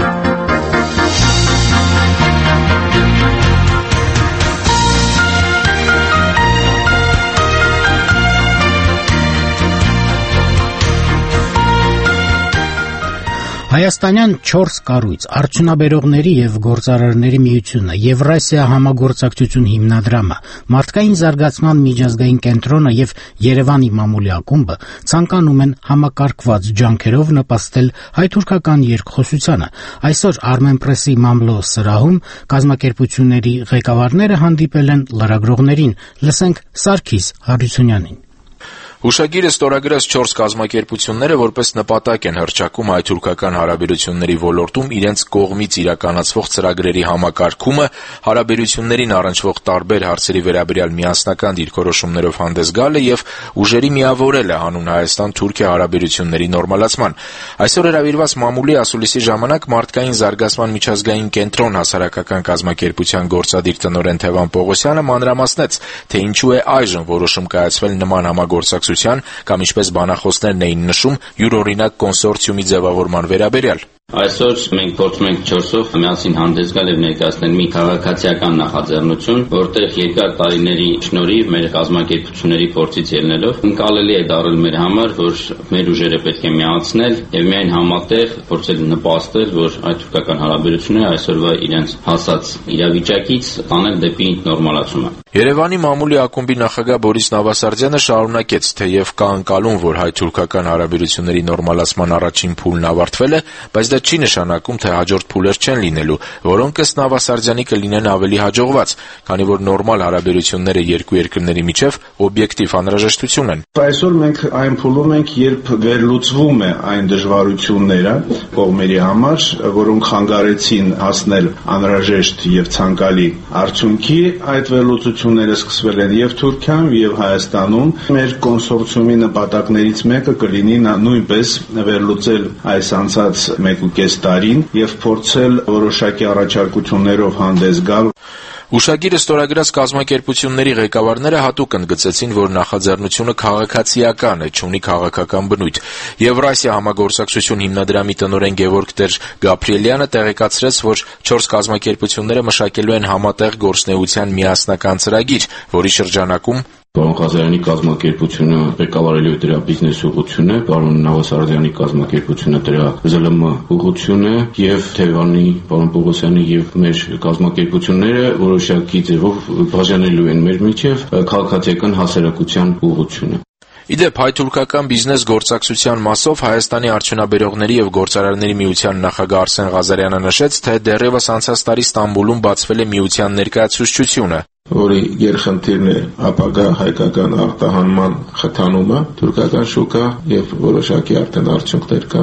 Հայաստանյան չորս կառույց, արդյունաբերողների եւ գործարարների միությունը, Եվրասիա համագործակցություն հիմնադրամը, Մարդկային զարգացման միջազգային կենտրոնը եւ Երևանի մամուլի ակումբը ցանկանում են համակարգված ջանքերով նպաստել հայ-թուրքական երկխոսությանը։ Այսօր Armenpress-ի մամլո սրահում կազմակերպությունների ղեկավարները հանդիպել են լրագրողներին։ Լսենք Սարգիս Հարությունյանին։ Հուշագիրը ստորագրած չորս կազմակերպությունները որպես նպատակ են հռչակում հայ-թուրքական հարաբերությունների ոլորտում իրենց կողմից իրականացվող ծրագրերի համակարգումը, հարաբերություններին առնչվող տարբեր հարցերի վերաբերյալ միասնական դիրքորոշումներով հանդես գալը եւ ուժերի միավորելը հանուն Հայաստան-Թուրքիա հարաբերությունների նորմալացման։ Այսօր հրավիրված մամուլի ասուլիսի ժամանակ Մարդկային զարգացման միջազգային կենտրոն հասարակական կազմակերպության գործադիր տնօրեն Թևան Պողոսյանը մանրամասնեց, թե ինչու է այժմ որոշում կայացվել նման համագործակցության կամ ինչպես բանախոսներն էին նշում յուրօրինակ կոնսորցիումի ձևավորման վերաբերյալ։ Այսօր մենք փորձում ենք չորսով միասին հանդես գալ եւ ներկայացնել մի քաղաքացիական նախաձեռնություն, որտեղ երկար տարիների շնորհիվ մեր կազմակերպությունների փորձից ելնելով ընկալելի է դառել մեր համար, որ մեր ուժերը պետք է միացնել եւ միայն համատեղ փորձել նպաստել, որ հայ-թուրքական հարաբերությունները այսօրվա իրենց հասած իրավիճակից տանել դեպի նորմալացումը։ Երևանի մամուլի ակումբի նախագահ Բորիս Նավասարդյանը շարունակեց, թեև կա ընկալում, որ հայ-թուրքական հարաբերությունների նորմալացման առաջին փուլն ավարտվել է, բայց դա չի նշանակում, թե հաջորդ փուլեր չեն լինելու, որոնք ըստ Նավասարդյանի կլինեն ավելի հաջողված, քանի որ նորմալ հարաբերությունները երկու երկրների միջև օբյեկտիվ անհրաժեշտություն են։ Այսօր մենք այն փուլում ենք, երբ վերլուծվում է այն դժվարությունները կողմերի համար, որոնք խանգարեցին հասնել անհրաժեշտ եւ ցանկալի արդյունքի, այդ վերլուծությունները սկսվել են եւ Թուրքիայում եւ Հայաստանում։ Մեր կոնսորցիումի նպատակներից մեկը կլինի նույնպես վերլուծել այս անցած մեկ ու կես տարին եւ փորձել որոշակի առաջարկություններով հանդես գալ։ Հուշագիրը ստորագրած կազմակերպությունների ղեկավարները հատուկ ընդգծեցին, որ նախաձեռնությունը քաղաքացիական է, չունի քաղաքական բնույթ։ Եվրասիա համագործակցություն հիմնադրամի տնօրեն Գևորգ Տեր Գաբրիելյանը տեղեկացրեց, որ չորս կազմակերպությունները մշակելու են համատեղ գործունեության միասնական ծրագիր, որի շրջանակում Պարոն Ղազարյանի կազմակերպությունը ղեկավարելու դրա բիզնես ուղղությունը, պարոն Նավասարդյանի կազմակերպությունը դրա Զ Լ M ուղղությունը եւ Թևանի, պարոն Պողոսյանի եւ մեր կազմակերպությունները որոշակի ձևով բաժանելու են մեր միջև քաղաքացիական հասարակության ուղղությունը։ Իդեպ հայ-թուրքական բիզնես գործակցության մասով Հայաստանի արդյունաբերողների եւ գործարարների միության նախագահ Արսեն Ղազարյանը նշեց, թե դեռևս անցած տարի Ստամբուլում բացվել է միության ներկայացուցչությունը, որի երխնդիրն է ապագա հայկական արտահանման խթանումը, թուրքական շուկա եւ որոշակի արդեն արդյունքներ կան։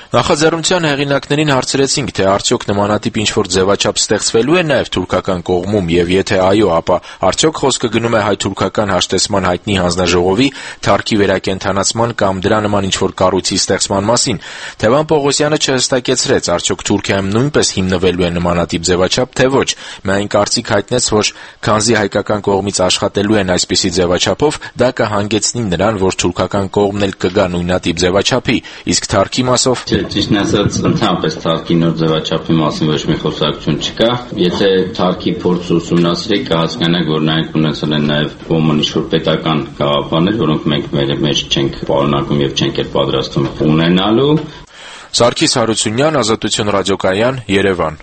Նախաձեռնության հեղինակներին հարցրեցինք, թե արդյոք նմանատիպ ինչ-որ ձևաչափ ստեղծվելու է նաև թուրքական կողմում, եւ եթե այո, ապա արդյոք խոսքը գնում է հայ-թուրքական հաշտեցման հայտնի հանձնաժողովի, թարգի վերակենդանացման կամ դրա նման ինչ-որ կառույցի ստեղծման մասին։ Թևան Պողոսյանը չհստակեցրեց, արդյոք Թուրքիայում նույնպես հիմնվելու է նմանատիպ ձևաչափ, թե ոչ։ Միայն կարծիք հայտնեց, որ քանզի հայկական կողմից աշխատելու են այսպիսի ձևաչափով, դա կհանգեցնի նրան, որ թուրքական կողմն էլ կգա նույնատիպ ձևաչափի, իսկ թարգի մասով Ճիշտն ասած, ընդհանրապես թարգի նոր ձևաչափի մասին ոչ մի խոսակցություն չկա։ Եթե թարգի փորձը ուսումնասիրեք, կհասկանաք, որ նրանք ունեցել են նաև ոմն ինչ-որ պետական գաղափարներ, որոնք մենք մեր մեջ չենք պարունակում եւ չենք էլ պատրաստվում ունենալու։ Սարգիս Հարությունյան, Ազատություն ռադիոկայան, Երևան։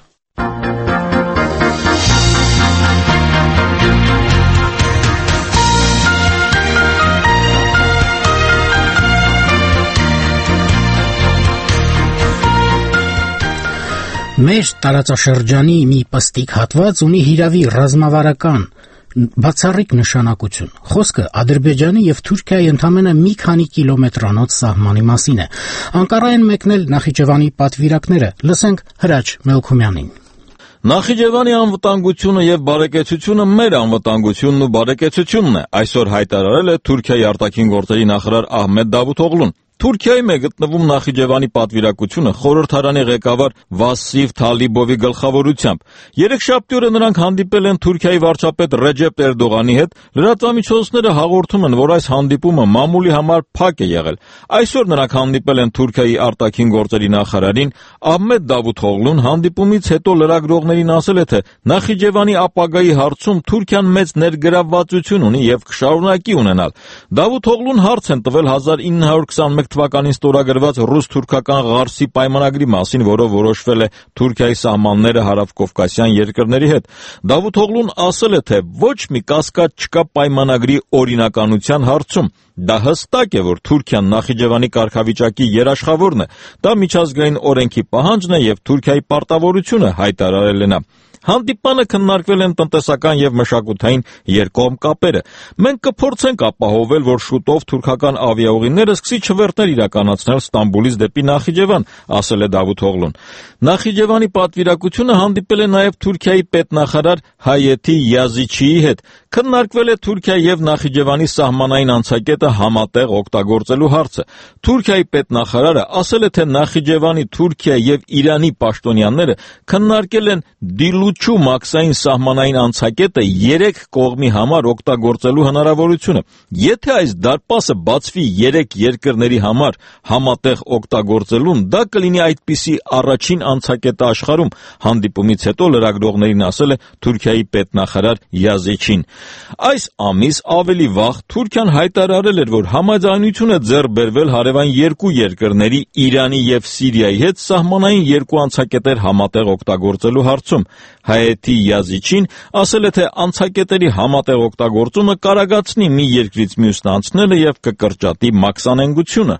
Մեր տարածաշրջանի մի պստիկ հատված ունի հիրավի ռազմավարական բացառիկ նշանակություն։ Խոսքը Ադրբեջանի եւ Թուրքիայի ընդամենը մի քանի կիլոմետրանոց սահմանի մասին է։ Անկարա են մեկնել Նախիջևանի պատվիրակները։ Լսենք Հրաչ Մելքումյանին։ Նախիջևանի անվտանգությունը եւ բարեկեցությունը մեր անվտանգությունն ու բարեկեցությունն է, այսօր հայտարարել է Թուրքիայի արտաքին գործերի նախարար Ահմեդ Դավութօղլուն։ Թուրքիայում է գտնվում Նախիջևանի պատվիրակությունը խորհրդարանի ղեկավար Վասիվ Թալիբովի գլխավորությամբ։ Երեքշաբթի օրը նրանք հանդիպել են Թուրքիայի վարչապետ Ռեջեփ Էրդողանի հետ։ Լրատվամիջոցները հաղորդում են, որ այս հանդիպումը մամուլի համար փակ է եղել։ Այսօր նրանք հանդիպել են Թուրքիայի արտաքին գործերի նախարարին Ահմեդ Դավութօղլուն։ Հանդիպումից հետո լրագրողներին ասել է, թե Նախիջևանի ապագայի հարցում Թուրքիան մեծ ներգրավվածություն ունի եւ կշարունակի ունենալ։ Դավութօղլուն հարց են տվել հազար ինը հարյուր քսանմեկ թվականին ստորագրված ռուս-թուրքական Ղարսի պայմանագրի մասին, որով որոշվել է Թուրքիայի սահմանները հարավկովկասյան երկրների հետ։ Դավութօղլուն ասել է, թե ոչ մի կասկած չկա պայմանագրի օրինականության հարցում։ Դա հստակ է, որ Թուրքիան Նախիջևանի կարգավիճակի երաշխավորն է։ Դա միջազգային օրենքի պահանջն է եւ Թուրքիայի պարտավորությունը, հայտարարել է նա։ Հանդիպանը քննարկվել են տնտեսական եւ մշակութային երկկողմ կապերը։ Մենք կփորձենք ապահովել, որ շուտով թուրքական ավիաուղիները սկսի չվերթներ իրականացնել Ստամբուլից դեպի Նախիջևան, ասել է Դավութօղլուն։ Նախիջևանի պատվիրակությունը հանդիպել է նաեւ Թուրքիայի պետնախարար Հայեթի Յազիչիի հետ։ Քննարկվել է Թուրքիա եւ Նախիջևանի սահմանային անցակետը համատեղ օգտագործելու հարցը։ Թուրքիայի պետնախարարը ասել է, թե Նախիջևանի, Թուրքիա եւ Իրանի պաշտոնյաները քննարկել են Դիլուչու մաքսային սահմանային անցակետը երեք կողմի համար օգտագործելու հնարավորությունը։ Եթե այս դարպասը բացվի երեք երկրների համար համատեղ օգտագործելուն, դա կլինի այդպիսի առաջին անցակետը աշխարհում, հանդիպումից հետո լրագրողներին ասել է Թուրքիայի պետնախարար Յազիչին։ Այս ամիս ավելի վաղ Թուրքիան հայտարարել էր, որ համաձայնություն է ձեռք բերվել հարևան երկու երկրների Իրանի եւ Սիրիայի հետ սահմանային երկու անցակետեր համատեղ օգտագործելու հարցում։ Հայեթի Յազիչին ասել է, թե անցակետերի համատեղ օգտագործումը կարագացնի մի երկրից մյուսն անցնելը եւ կկրճատի մաքսանենգությունը։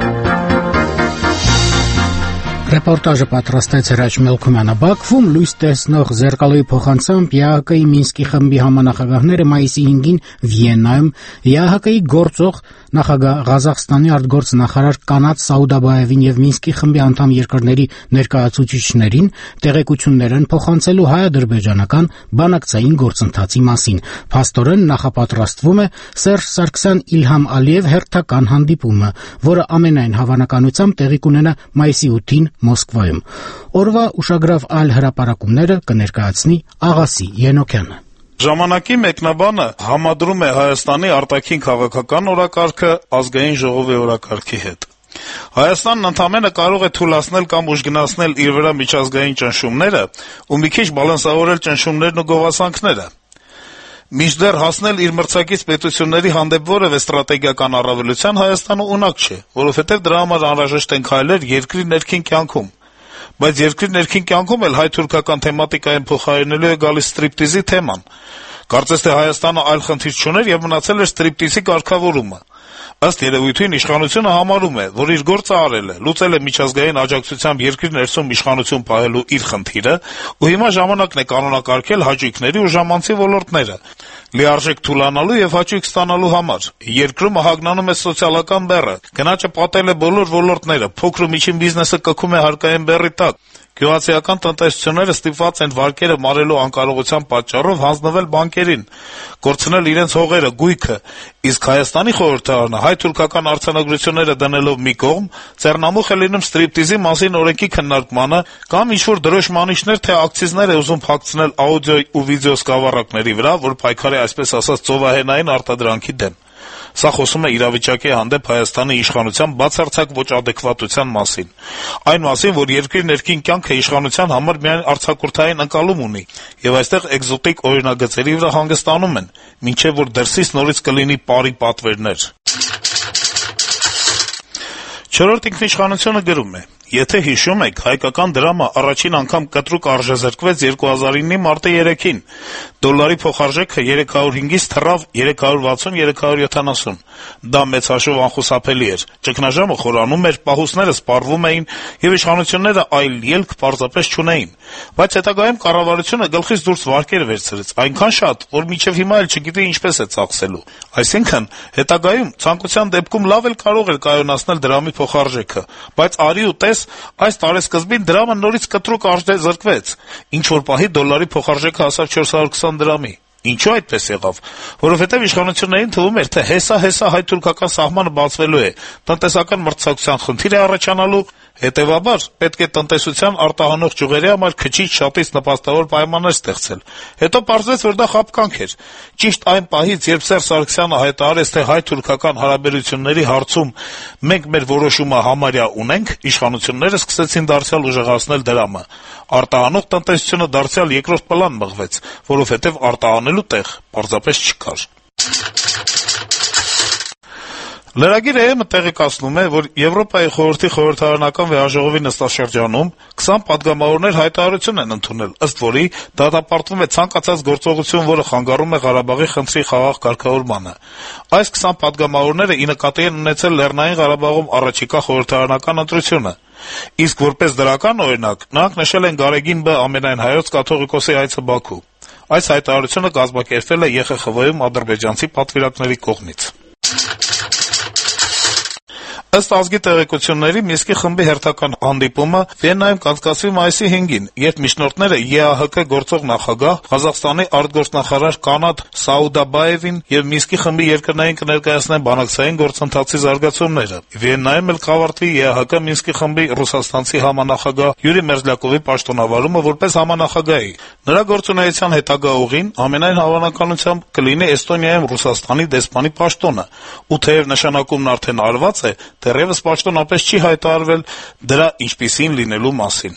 Ռեպորտաժը պատրաստեց Հրաչ Մելքումյանը։ Բաքվում լույս տեսնող Զերկալոյի փոխանցությամբ ԵԱՀԿ-ի Մինսկի խմբի համանախագահները մայիսի հինգին Վիեննայում ԵԱՀԿ-ի գործող նախագահ Ղազախստանի արտգործնախարար Կանատ Սաուդաբաևին եւ Մինսկի խմբի անդամ երկրների ներկայացուցիչներին տեղեկություններ են փոխանցելու հայ-ադրբեջանական բանակցային գործընթացի մասին։ Փաստորեն նախապատրաստվում է Սերժ Սարգսյան-Իլհամ Ալիև հերթական հանդիպումը, որը ամենայն հավանականությամբ տեղի կունենա մայիսի ութին Մոսկվայում։ Օրվա ուշագրավ այլ հրապարակումները կներկայացնի Աղասի Ենոքյանը։ Ժամանակի մեկնաբանը համադրում է Հայաստանի արտաքին քաղաքական օրակարգը ազգային ժողովի օրակարգի հետ։ Հայաստանն ընդամենը կարող է թույլատրել կամ ուժգնացնել իր վրա միջազգային ճնշումները ու մի քիչ բալանսավորել ճնշումներն ու գովասանքները։ Մինչդեռ հասնել իր մրցակից պետությունների հանդեպ որևէ ստրատեգիական առավելության Հայաստանը ունակ չէ, որովհետև դրա համար անհրաժեշտ են քայլեր երկրի ներքին կյանքում։ Բայց երկրի ներքին կյանքում էլ հայ-թուրքական թեմատիկային փոխարինելու է գալիս ստրիպտիզի թեման։ Կարծես թե Հայաստանը այլ խնդիր չուներ եւ մնացել էր ստրիպտիզի կարգավորումը։ Ըստ երևույթին իշխանությունը համարում է, որ իր գործը արել է, լուծել է միջազգային աջակցությամբ երկրի ներսում իշխանություն պահելու իր խնդիրը, ու հիմա ժամանակն է կանոնակարգել հաճույքների ու ժամանցի ոլորտները, լիարժեք թուլանալու եւ հաճույք ստանալու համար։ Երկրում հագնանում է սոցիալական բեռը, գնաճը պատել է բոլոր ոլորտները, փոքր ու միջին բիզնեսը կքում է հարկային բեռի տակ։ Գյուղացիական տնտեսությունները ստիպված են վարկերը մարելու անկարողության պատճառով հանձնվել բանկերին, կորցնել իրենց հողերը, գույքը, իսկ Հայաստանի խորհրդարանը հայ-թուրքական արձանագրությունները դնելով մի կողմ, ձեռնամուխ է լինում ստրիպտիզի մասին օրենքի քննարկմանը կամ ինչ-որ դրոշմանիչներ թե ակցիզներ է ուզում փակցնել աուդիո ու վիդեո սկավառակների վրա, որ պայքարի այսպես ասած ծովահենային արտադրանքի դեմ։ Սա խոսում է իրավիճակի հանդեպ Հայաստանի իշխանության բացարձակ ոչ ադեկվատության մասին։ Այն մասին, որ երկրի ներքին կյանքը իշխանության համար միայն արձակուրդային ընկալում ունի, եւ այստեղ էկզոտիկ օրինագծերի վրա հանգստանում են, մինչեւ որ դրսից նորից կլինի պարի պատվերներ։ Չորրորդ ինքնիշխանությունը գրում է. Եթե հիշում եք, հայկական դրամը առաջին անգամ կտրուկ արժեզրկվեց երկու հազար իննի մարտի երեքին, դոլարի փոխարժեքը երեք հարյուր հինգից թռավ երեք հարյուր վաթսուն - երեք հարյուր յոթանասուն, դա մեծ հաշվով անխուսափելի էր, ճգնաժամը խորանում էր, պահուստները սպառվում էին եւ իշխանությունները այլ ելք պարզապես չունեին, բայց հետագայում կառավարությունը գլխից դուրս վարկեր վերցրեց, այնքան շատ, որ մինչեւ հիմա էլ չգիտի ինչպես է ծախսելու, այսինքն հետագայում ցանկության դեպքում լավ էլ կարող էր կայունացնել դրամի փոխարժեքը, բայց արի ու տես, այս տարեսկզբին դրամը նորից կտրուկ արժեզրկվեց, ինչ որ պահի դոլարի փոխարժեքը հասավ չորս հարյուր քսան դրամի։ Ինչու այդպես եղավ? Որովհետև իշխանություններին թվում էր, թե հեսա-հեսա հայ-թուրքական սահմանը բացվելու է, տնտեսական մրցակցության խնդիր է առաջանալու, հետեւաբար պետք է տնտեսության արտահանող ճյուղերի համար քչից շատից նպաստավոր պայմաններ ստեղծել։ Հետո պարզվեց, որ դա խաբկանք էր։ Ճիշտ այն պահից, երբ Սերժ Սարգսյանը հայտարարեց, թե հայ-թուրքական հարաբերությունների հարցում մենք մեր որոշումը համարյա ունենք, իշխանությունները սկսեցին դարձյալ ուժեղացնել դրամը։ Արտահանող տնտեսությունը դարձյալ երկրորդ պլան մղվեց, որովհետև արտահանելու տեղ պարզապես չկար։ Լրագիր-ը տեղեկացնում է, որ Եվրոպայի խորհրդի խորհրդարանական վեհաժողովի նստաշրջանում քսան պատգամավորներ հայտարարություն են ընդունել, ըստ որի դատապարտվում է ցանկացած գործողություն, որը խանգարում է Ղարաբաղի խնդրի խաղաղ կարգավորմանը։ Այս քսան պատգամավորները ի նկատի են ունեցել Լեռնային Ղարաբաղում առաջիկա խորհրդարանական ընտրությունը։ Իսկ որպես դրական օրինակ, նրանք նշել են Գարեգին Բ. ամենայն հայոց կաթողիկոսի այցը Բաքու։ Այս հայտարարությունը կազմակերպվել է Ե Խ Խ V-ում ադրբեջանցի պատվիրակների կողմից։ Ըստ ազգի տեղեկությունների, Մինսկի խմբի հերթական հանդիպումը Վիեննայում կանցկացվի մայիսի հինգին, երբ միջնորդները Ե A H K գործող նախագահ, Ղազախստանի արտգործնախարար Կանատ Սաուդաբաևին եւ Մինսկի խմբի երկրներին կներկայացնեն բանակցային գործընթացի զարգացումները։ Վիեննայում էլ կավարտվի Ե A H K Մինսկի խմբի ռուսաստանցի համանախագահ Յուրի Մերզլյակովի պաշտոնավարումը որպես համանախագահի։ Նրա գործունեության հետագա ուղին ամենայն հավանականությամբ կլինի Էստոնիայում Ռուսաստանի դեսպանի պաշտոնը, ու թեև նշանակումն արդեն արված է, դեռևս պաշտոնապես չի հայտարարվել դրա ինչպիսին լինելու մասին։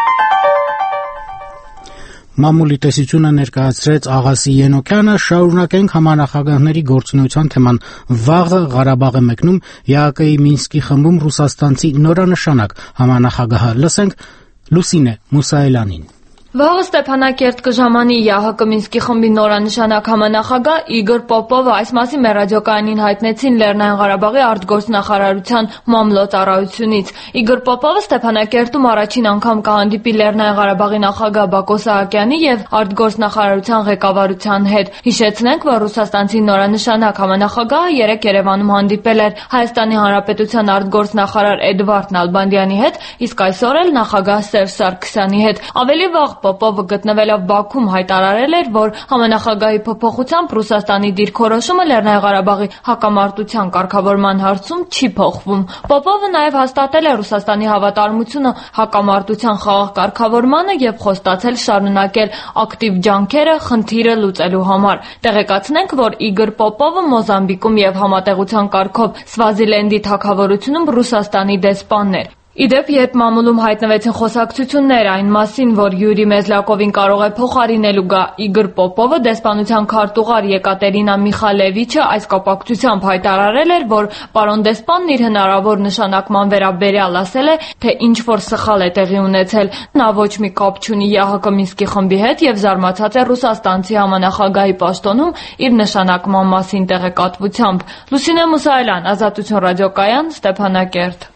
Մամուլի տեսությունը ներկայացրեց Աղասի Ենոքյանը, շարունակենք համանախագահների գործունեության թեման։ Վաղը Ղարաբաղ է մեկնում Ե A K-ի Մինսկի խմբում ռուսաստանցի նորանշանակ համանախագահը։ Լսենք Լուսինե Մուսայելյանին։ Վաղը Ստեփանակերտ կժամանի Ե A H K Մինսկի խմբի նորանշանակ համանախագահ Իգոր Պոպովը այս մասին մեռադիոկայանին հայտնեցին Լեռնային Ղարաբաղի արտգործնախարարության մամլո ծառայությունից։ Իգոր Պոպովը Ստեփանակերտում առաջին անգամ կհանդիպի Լեռնային Ղարաբաղի նախագահ Բակո Սահակյանի եւ արտգործնախարարության ղեկավարության հետ։ Հիշեցնենք, որ ռուսաստանցի նորանշանակ համանախագահը երեկ Երևանում հանդիպել էր Հայաստանի Հանրապետության արտգործնախարար Էդվարդ Նալբանդյանի հետ, իսկ այսօր էլ նախագահ Սերժ Սարգսյանի հետ։ Ավելի վաղ Պոպովը գտնվելով Բաքվում հայտարարել էր, որ համանախագահի փոփոխությամբ Ռուսաստանի դիրքորոշումը Լեռնային Ղարաբաղի հակամարտության կարգավորման հարցում չի փոխվում։ Պոպովը նաև հաստատել է Ռուսաստանի հավատարմությունը հակամարտության խաղաղ կարգավորմանը եւ խոստացել շարունակել ակտիվ ջանքերը խնդիրը լուծելու համար։ Տեղեկացնենք, որ Իգոր Պոպովը Մոզամբիկում եւ համատեղության կարգով Սվազիլենդի թագավորությունում Ռուսաստանի դեսպանն էր։ Իդեպ, երբ մամուլում հայտնվեցին խոսակցություններ այն մասին, որ Յուրի Մեզլակովին կարող է փոխարինելու գա Իգոր Պոպովը, դեսպանության քարտուղար Եկատերինա Միխալևիչը այս կապակցությամբ հայտարարել էր, որ պարոն դեսպանն իր հնարավոր նշանակման վերաբերյալ ասել է, թե ինչ-որ սխալ է տեղի ունեցել, նա ոչ մի կապ չունի ԵԱՀԿ Մինսկի խմբի հետ եւ զարմացած է Ռուսաստանցի համանախագահի պաշտոնում իր նշանակման մասին տեղեկատվությամբ։ Լուսինե Մուսայելյան, Ազատություն ռադիոկայան, Ստեփանակերտ։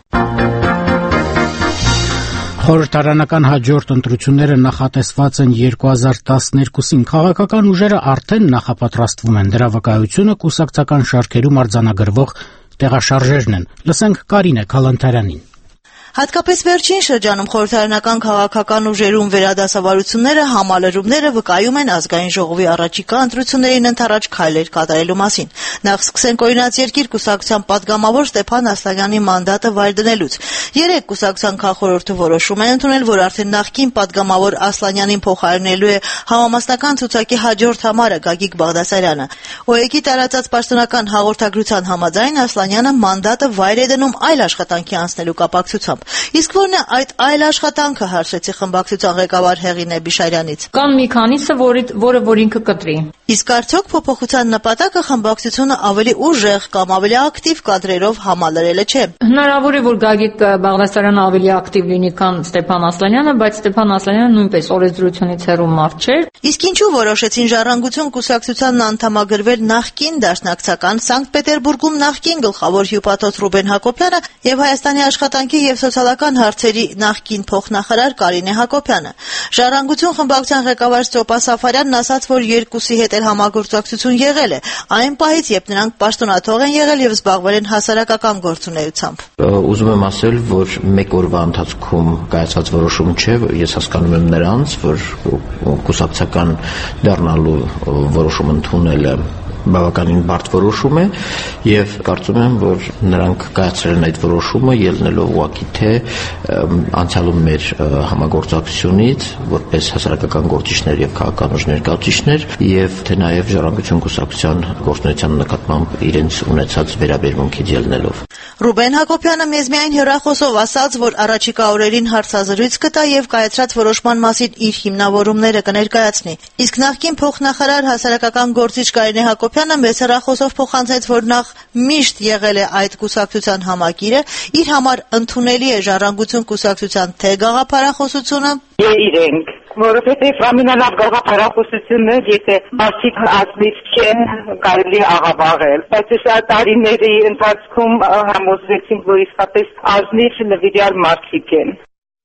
Խորհրդարանական հաջորդ ընտրությունները նախատեսված են երկու հազար տասներկուսին։ Քաղաքական ուժերը արդեն նախապատրաստվում են։ Դրա վկայությունը կուսակցական շարքերում արձանագրվող տեղաշարժերն են։ Լսենք Կարինե Քալանթարյանին։ Հատկապես վերջին շրջանում խորհրդարանական քաղաքական ուժերում վերադասավարությունները, համալրումները վկայում են ազգային ժողովի առաջիկա ընտրություններին ընդառաջ քայլեր կատարելու մասին։ Նախ սկսենք օրինաց երկիր կուսակցության պատգամավոր Ստեփան Ասլանյանի մանդատը վայր դնելուց։ Երեք կուսակցության քաղխորհուրդը որոշում է ընդունել, որ արդեն նախկին պատգամավոր Ասլանյանին փոխարինելու է համամասնական ցուցակի հաջորդ համարը Գագիկ Բաղդասարյանը։ ՕԵԿ-ի տարածած պաշտոնական հաղորդագրության համաձայն Ասլանյանը մանդատը վայր է դնում այլ աշխատանքի անցնելու կապակցությամբ։ Իսկ ո՞րն է այդ այլ աշխատանքը, հարցրեցի խմբակցության ղեկավար Հեղինե Բիշարյանից։ Կան մի քանիսը, որը որ ինքը կտրի։ Իսկ արդյոք փոփոխության նպատակը խմբակցությունը ավելի ուժեղ կամ ավելի ակտիվ կադրերով համալրելը չէ։ Հնարավոր է, որ Գագիկ Բաղդասարյանը ավելի ակտիվ լինի, քան Ստեփան Ասլանյանը, բայց Ստեփան Ասլանյանը նույնպես օրենսդրությունից հեռու մարդ չէ։ Իսկ ինչու որոշեցին Ժառանգություն կուսակցությանն անդամագրվել նախկին դաշնակցական Սանկտ Պետերբուրգում նախկին գլխավոր հյուպատոց Ռուբեն Հակոբյանը եւ Հայաստանի աշխատանքի եւ սոցիալական հարցերի նախկին փոխնախարար Կարինե Հակոբյանը։ Ժառանգություն խմբակցության ղեկավար Ստեփան Սաֆարյանն ասաց, որ երկուսի հետ էլ համագործակցություն եղել է, այն պահից, երբ նրանք պաշտոնաթող են եղել եւ զբաղվել են հասարակական գործունեությամբ։ Ուզում եմ ասել, որ մեկ օրվա ընթացքում կայացած որոշում չէ, ես հասկանում եմ նրանց, որ կուսակցական դառնալու որոշում ընդունելը բավականին բարդ որոշում է եւ կարծում եմ, որ նրանք կայացրել են այդ որոշումը ելնելով ուղղակի թե անցյալում մեր համագործակցությունից որպես հասարակական գործիչներ եւ քաղաքական ուժ ներկայացուցիչներ եւ թե նաեւ Ժառանգություն կուսակցության գործունեության նկատմամբ իրենց ունեցած վերաբերմունքից ելնելով։ Ռուբեն Հակոբյանը մեզ միայն հեռախոսով ասաց, որ առաջիկա օրերին հարցազրույց կտա եւ կայացրած որոշման մասին իր հիմնավորումները կներկայացնի։ Իսկ նախկին փոխնախարար հասարակական գործիչ Կարինե Հակոբյանը մեզ հեռախոսով փոխանցեց, որ նախ միշտ եղել է այդ կուսակցության համակիրը, իր համար ընդունելի է Ժառանգություն կուսակցության թե գաղափարախոսությունը իրենք, որովհետև ամենալավ գաղափարախոսությունն է, եթե մարդիկ ազնիվ չեն, կարելի աղավաղել, բայց այս տարիների ընթացքում համոզվեցինք, որ իսկապես ազնիվ նվիրյալ մարդիկ են։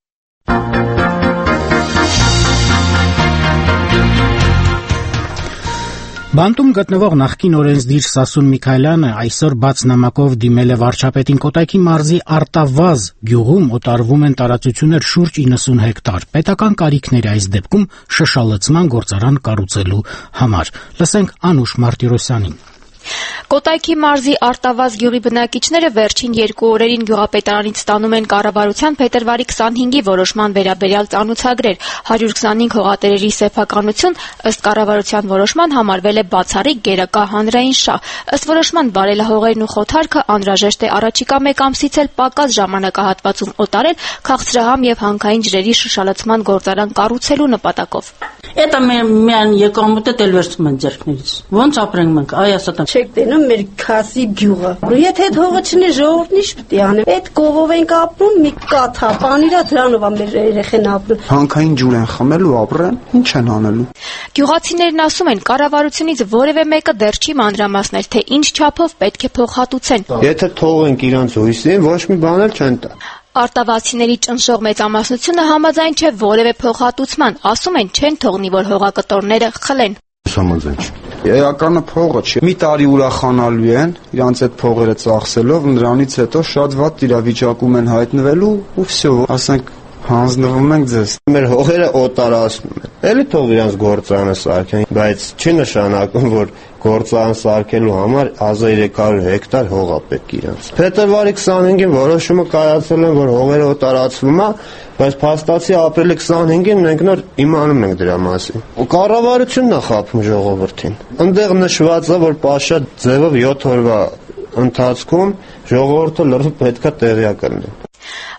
Բանտում գտնվող նախկին օրենսդիր Սասուն Միքայելյանը այսօր բաց նամակով դիմել է վարչապետին Կոտայքի մարզի Արտավազ գյուղում օտարվում են տարածություններ շուրջ իննսուն հեկտար։ Պետական կարիքների այս դեպքում շշալցման գործարան կառուցելու համար։ Լսենք Անուշ Մարտիրոսյանին։ Կոտայքի մարզի Արտավազ գյուղի բնակիչները վերջին երկու օրերին գյուղապետարանից ստանում են կառավարության փետրվարի քսանհինգի որոշման վերաբերյալ ծանուցագրեր։ հարյուր քսանհինգ հողատերերի սեփականություն ըստ կառավարության որոշման համարվել է բացառիկ գերակա հանրային շահ։ Ըստ որոշման բարելահողերն ու խոթարքը անհրաժեշտ է առաջիկա մեկ ամսից էլ պակաս ժամանակահատվածում օտարել քաղցրահամ եւ հանքային ջրերի շշալցման գործարան կառուցելու նպատակով։ Это мы միան եկամուտը դել վերցում են ձեռքներից։ Ոնց ապրենք մենք, այ ասա չեք տենում մեր քասի գյուղը։ Եթե այդ հողը չնի ժողովուրդն ինչ պետք է անի։ Այդ կողով ենք ապրում, մի կաթա, պանիրա դրանով է մեր երեխեն ապրում։ Հանքային ջուր են խմելու, ապրեն, ինչ են անելու։ Գյուղացիներն ասում են, կառավարությունից որևէ մեկը դեռ չի մանրամասնել, թե ինչ չափով պետք է փոխհատուցեն։ Եթե թողենք իրանց հույսին, ոչ մի բան էլ չեն տա։ Արտավացիների ճնշող մեծամասնությունը համաձայն չէ որևէ փոխհատուցման, ասում են չեն թողնի, որ հողակտորները խլեն։ Համաձայն չէ։ Էականը փողը չի։ Մի տարի ուրախանալու են, իրանց այդ փողերը ծախսելով, նրանից հետո շատ վատ իրավիճակում են հայտնվելու ու վсё, ասենք հանձնվում ենք ձեզ։ Մեր հողերը օտարացնում են։ Էլի թող իրանց գործարանը սարքեն, բայց չի նշանակում, որ գործարան սարքելու համար հազար երեք հարյուր հեկտար հող է պետք իրանց։ Փետրվարի քսանհինգին որոշումը կայացել են, որ հողերը օտարացվում է, բայց փաստացի ապրիլի քսանհինգին մենք նոր իմանում ենք դրա մասին։ Կառավարությունն է խաբում ժողովրդին։ Այնտեղ նշված է, որ պաշա ձևով յոթ օրվա ընթացքում ժողովուրդը լրիվ պետք է տեղյակ լինի։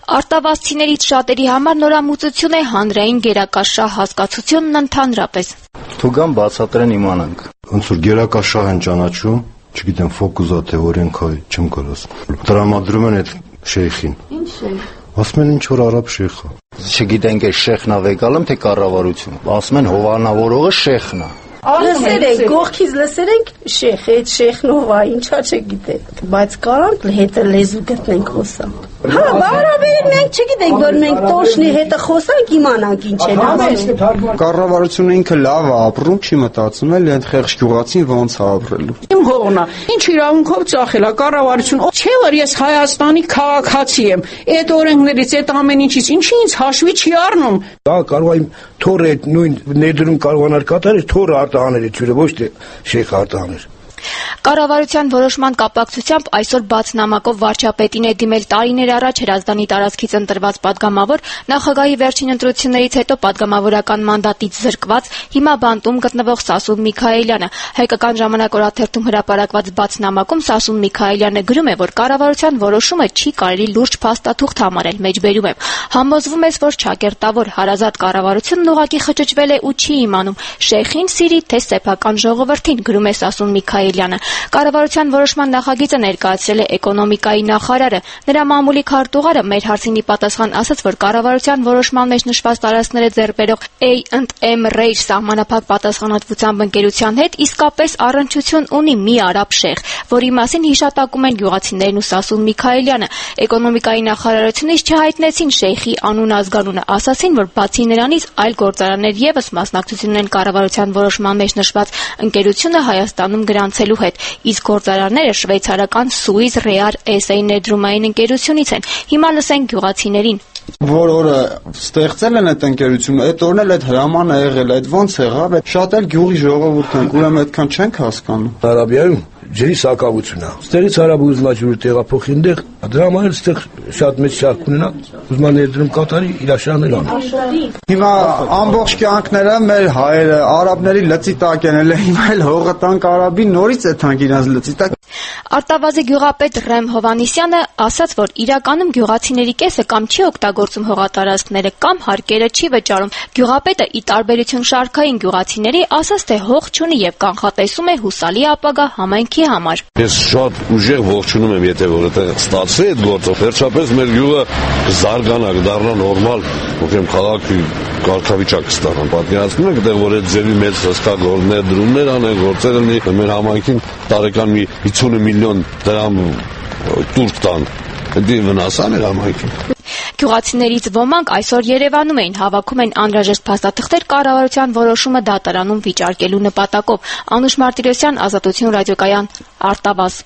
Արտավազցիներից շատերի համար նորամուծություն է հանրային գերակաշռահ հասկացությունն ընդհանրապես։ Թուգան բացատրեն իմանանք։ Ոնց որ գերակաշռահ են ճանաչում, չգիտեմ, ֆոկուսա թե օրենքայ, չեմ կարող։ Տրամադրում են այդ շեյխին։ Ինչ շեյխ։ Ասում են ինչ որ արաբ շեյխ է։ Չգիտենք է շեյխն ա վեկալում թե կառավարություն։ Ասում են հովանավորողը շեյխն է։ Լսերենք, գողքից լսերենք շեյխ, այդ շեյխն ով է, ինչա չգիտենք, բայց կարանք հետը լեզու գտնենք խոսանք։ Հա, բարաբերին մենք չգիտենք, որ մենք տոշնի հետը խոսանք, իմանանք ինչ են ասում։ Կառավարությունը ինքը լավ է ապրում, չի մտածում էլ այդ խեղճ գյուղացին ոնց է ապրելու։ Իմ հողն է, ինչ իրավունքով ծախել է կառավարություն։ Չէ՞ որ ես Հայաստանի քաղաքացի եմ, այդ օրենքներից, այդ ամեն ինչից, ինչի ինձ հաշվի չի առնում։ Դա կարող է թորը այդ նույն ներդրում կարողանալ կատարել, թորը արտահանել ցույցը, ոչ թե շեյխ արտահանել։ Կառավարության որոշման կապակցությամբ այսօր բաց նամակով վարչապետին է դիմել տարիներ առաջ Հրազդանի տարածքից ընտրված падգամավոր, նախագահի վերջին ընտրություններից հետո падգամավորական մանդատից զրկված, հիմա բանտում գտնվող Սասուն Միքայելյանը։ Հայկական ժամանակ օրաթերթում հրապարակված բաց նամակում Սասուն Միքայելյանը գրում է, որ կառավարության որոշումը չի կարելի լուրջ փաստաթուղթ համարել, մեջբերում եմ։ Համոզվում ես, որ ճակերտավոր հարազատ կառավարությունն ուղղակի խճճվել է ու չի իմանում շեյխին սիրի թե սեփական ժողովրդին, գրում է Սասուն Միքայելյանը։ Կառավարության որոշման նախագիծը ներկայացրել է էկոնոմիկայի նախարարը։ Նրա մամուլի քարտուղարը մեր հարցինի պատասխան ասաց, որ կառավարության որոշման մեջ նշված տարածքները ձեռք բերող A and M Rail սահմանափակ պատասխանատվությամբ ընկերության հետ իսկապես առնչություն ունի մի արաբ շեյխ, որի մասին հիշատակում են գյուղացիներն ու Սասուն Միքայելյանը։ Էկոնոմիկայի նախարարությունից չհայտնեցին շեյխի անուն ազգանունը, ասացին, որ բացի նրանից այլ գործարաններ եւս մասնակցություն ունեն կառավարության որոշման մեջ նշված ընկերությունը Հայաստանում գրանցելու հետ, իսկ գործարանները շվեյցարական Swiss Real էս էյ ներդրումային ընկերությունից են։ Հիմա լսենք գյուղացիներին։ Որ օրը ստեղծել են այդ ընկերությունը, այդ օրն էլ այդ հրամանը եղել, այդ ոնց եղավ, շատ էլ գյուղի ժողովուրդ են, ուրեմն այդքան չենք հասկանում։ Արաբիայում ջրի սակավություն է։ Ստերից արաբը ուզում ջուրը տեղափոխի այնտեղ, դրա համար էլ ստեղ շատ մեծ շարք ունենա, ուզում է ներդրում կատարի իր աշրանել անի։ Հիմա ամբողջ կյանքները մեր հայերը արաբների լծի տակ են ելել, հիմա էլ հողը տանք արաբին, նորից է թանք իրանց լծի տակ։ Արտավազի գյուղապետ Ռեմ Հովանիսյանը ասաց, որ իրականում գյուղացիների կեսը կամ չի օգտագործում հողատարածքները, կամ հարկերը չի վճարում։ Գյուղապետը ի տարբերություն շարքային գյուղացիների ասաց, թե հող չունի եւ կանխատեսում է հուսալի ապագա համայնքի համար։ Ես շատ ուժեղ ողջունում եմ, եթե որ այդտեղ ստացվի այդ գործը, վերջապես մեր գյուղը կզարգանա, կդառնա նորմալ, ուրեմն քաղաքի կարգավիճակ ստանան։ Պատկերացնում եք, այդտեղ որ այդ ձևի մեծ հսկա գործներ դրումներ անեն, գործեր լինի, մեր համայնքին տարեկան մի հիսուն միլիոն դրամ տուրք տան։ Դա վնասան է համայնքին։ Գյուղացիներից ոմանք այսօր Երևանում էին, հավաքում են անհրաժեշտ փաստաթղթեր կառավարության որոշումը դատարանում վիճարկելու նպատակով։ Անուշ Մարտիրոսյան, Ազատություն ռադիոկայան, Արտավազ։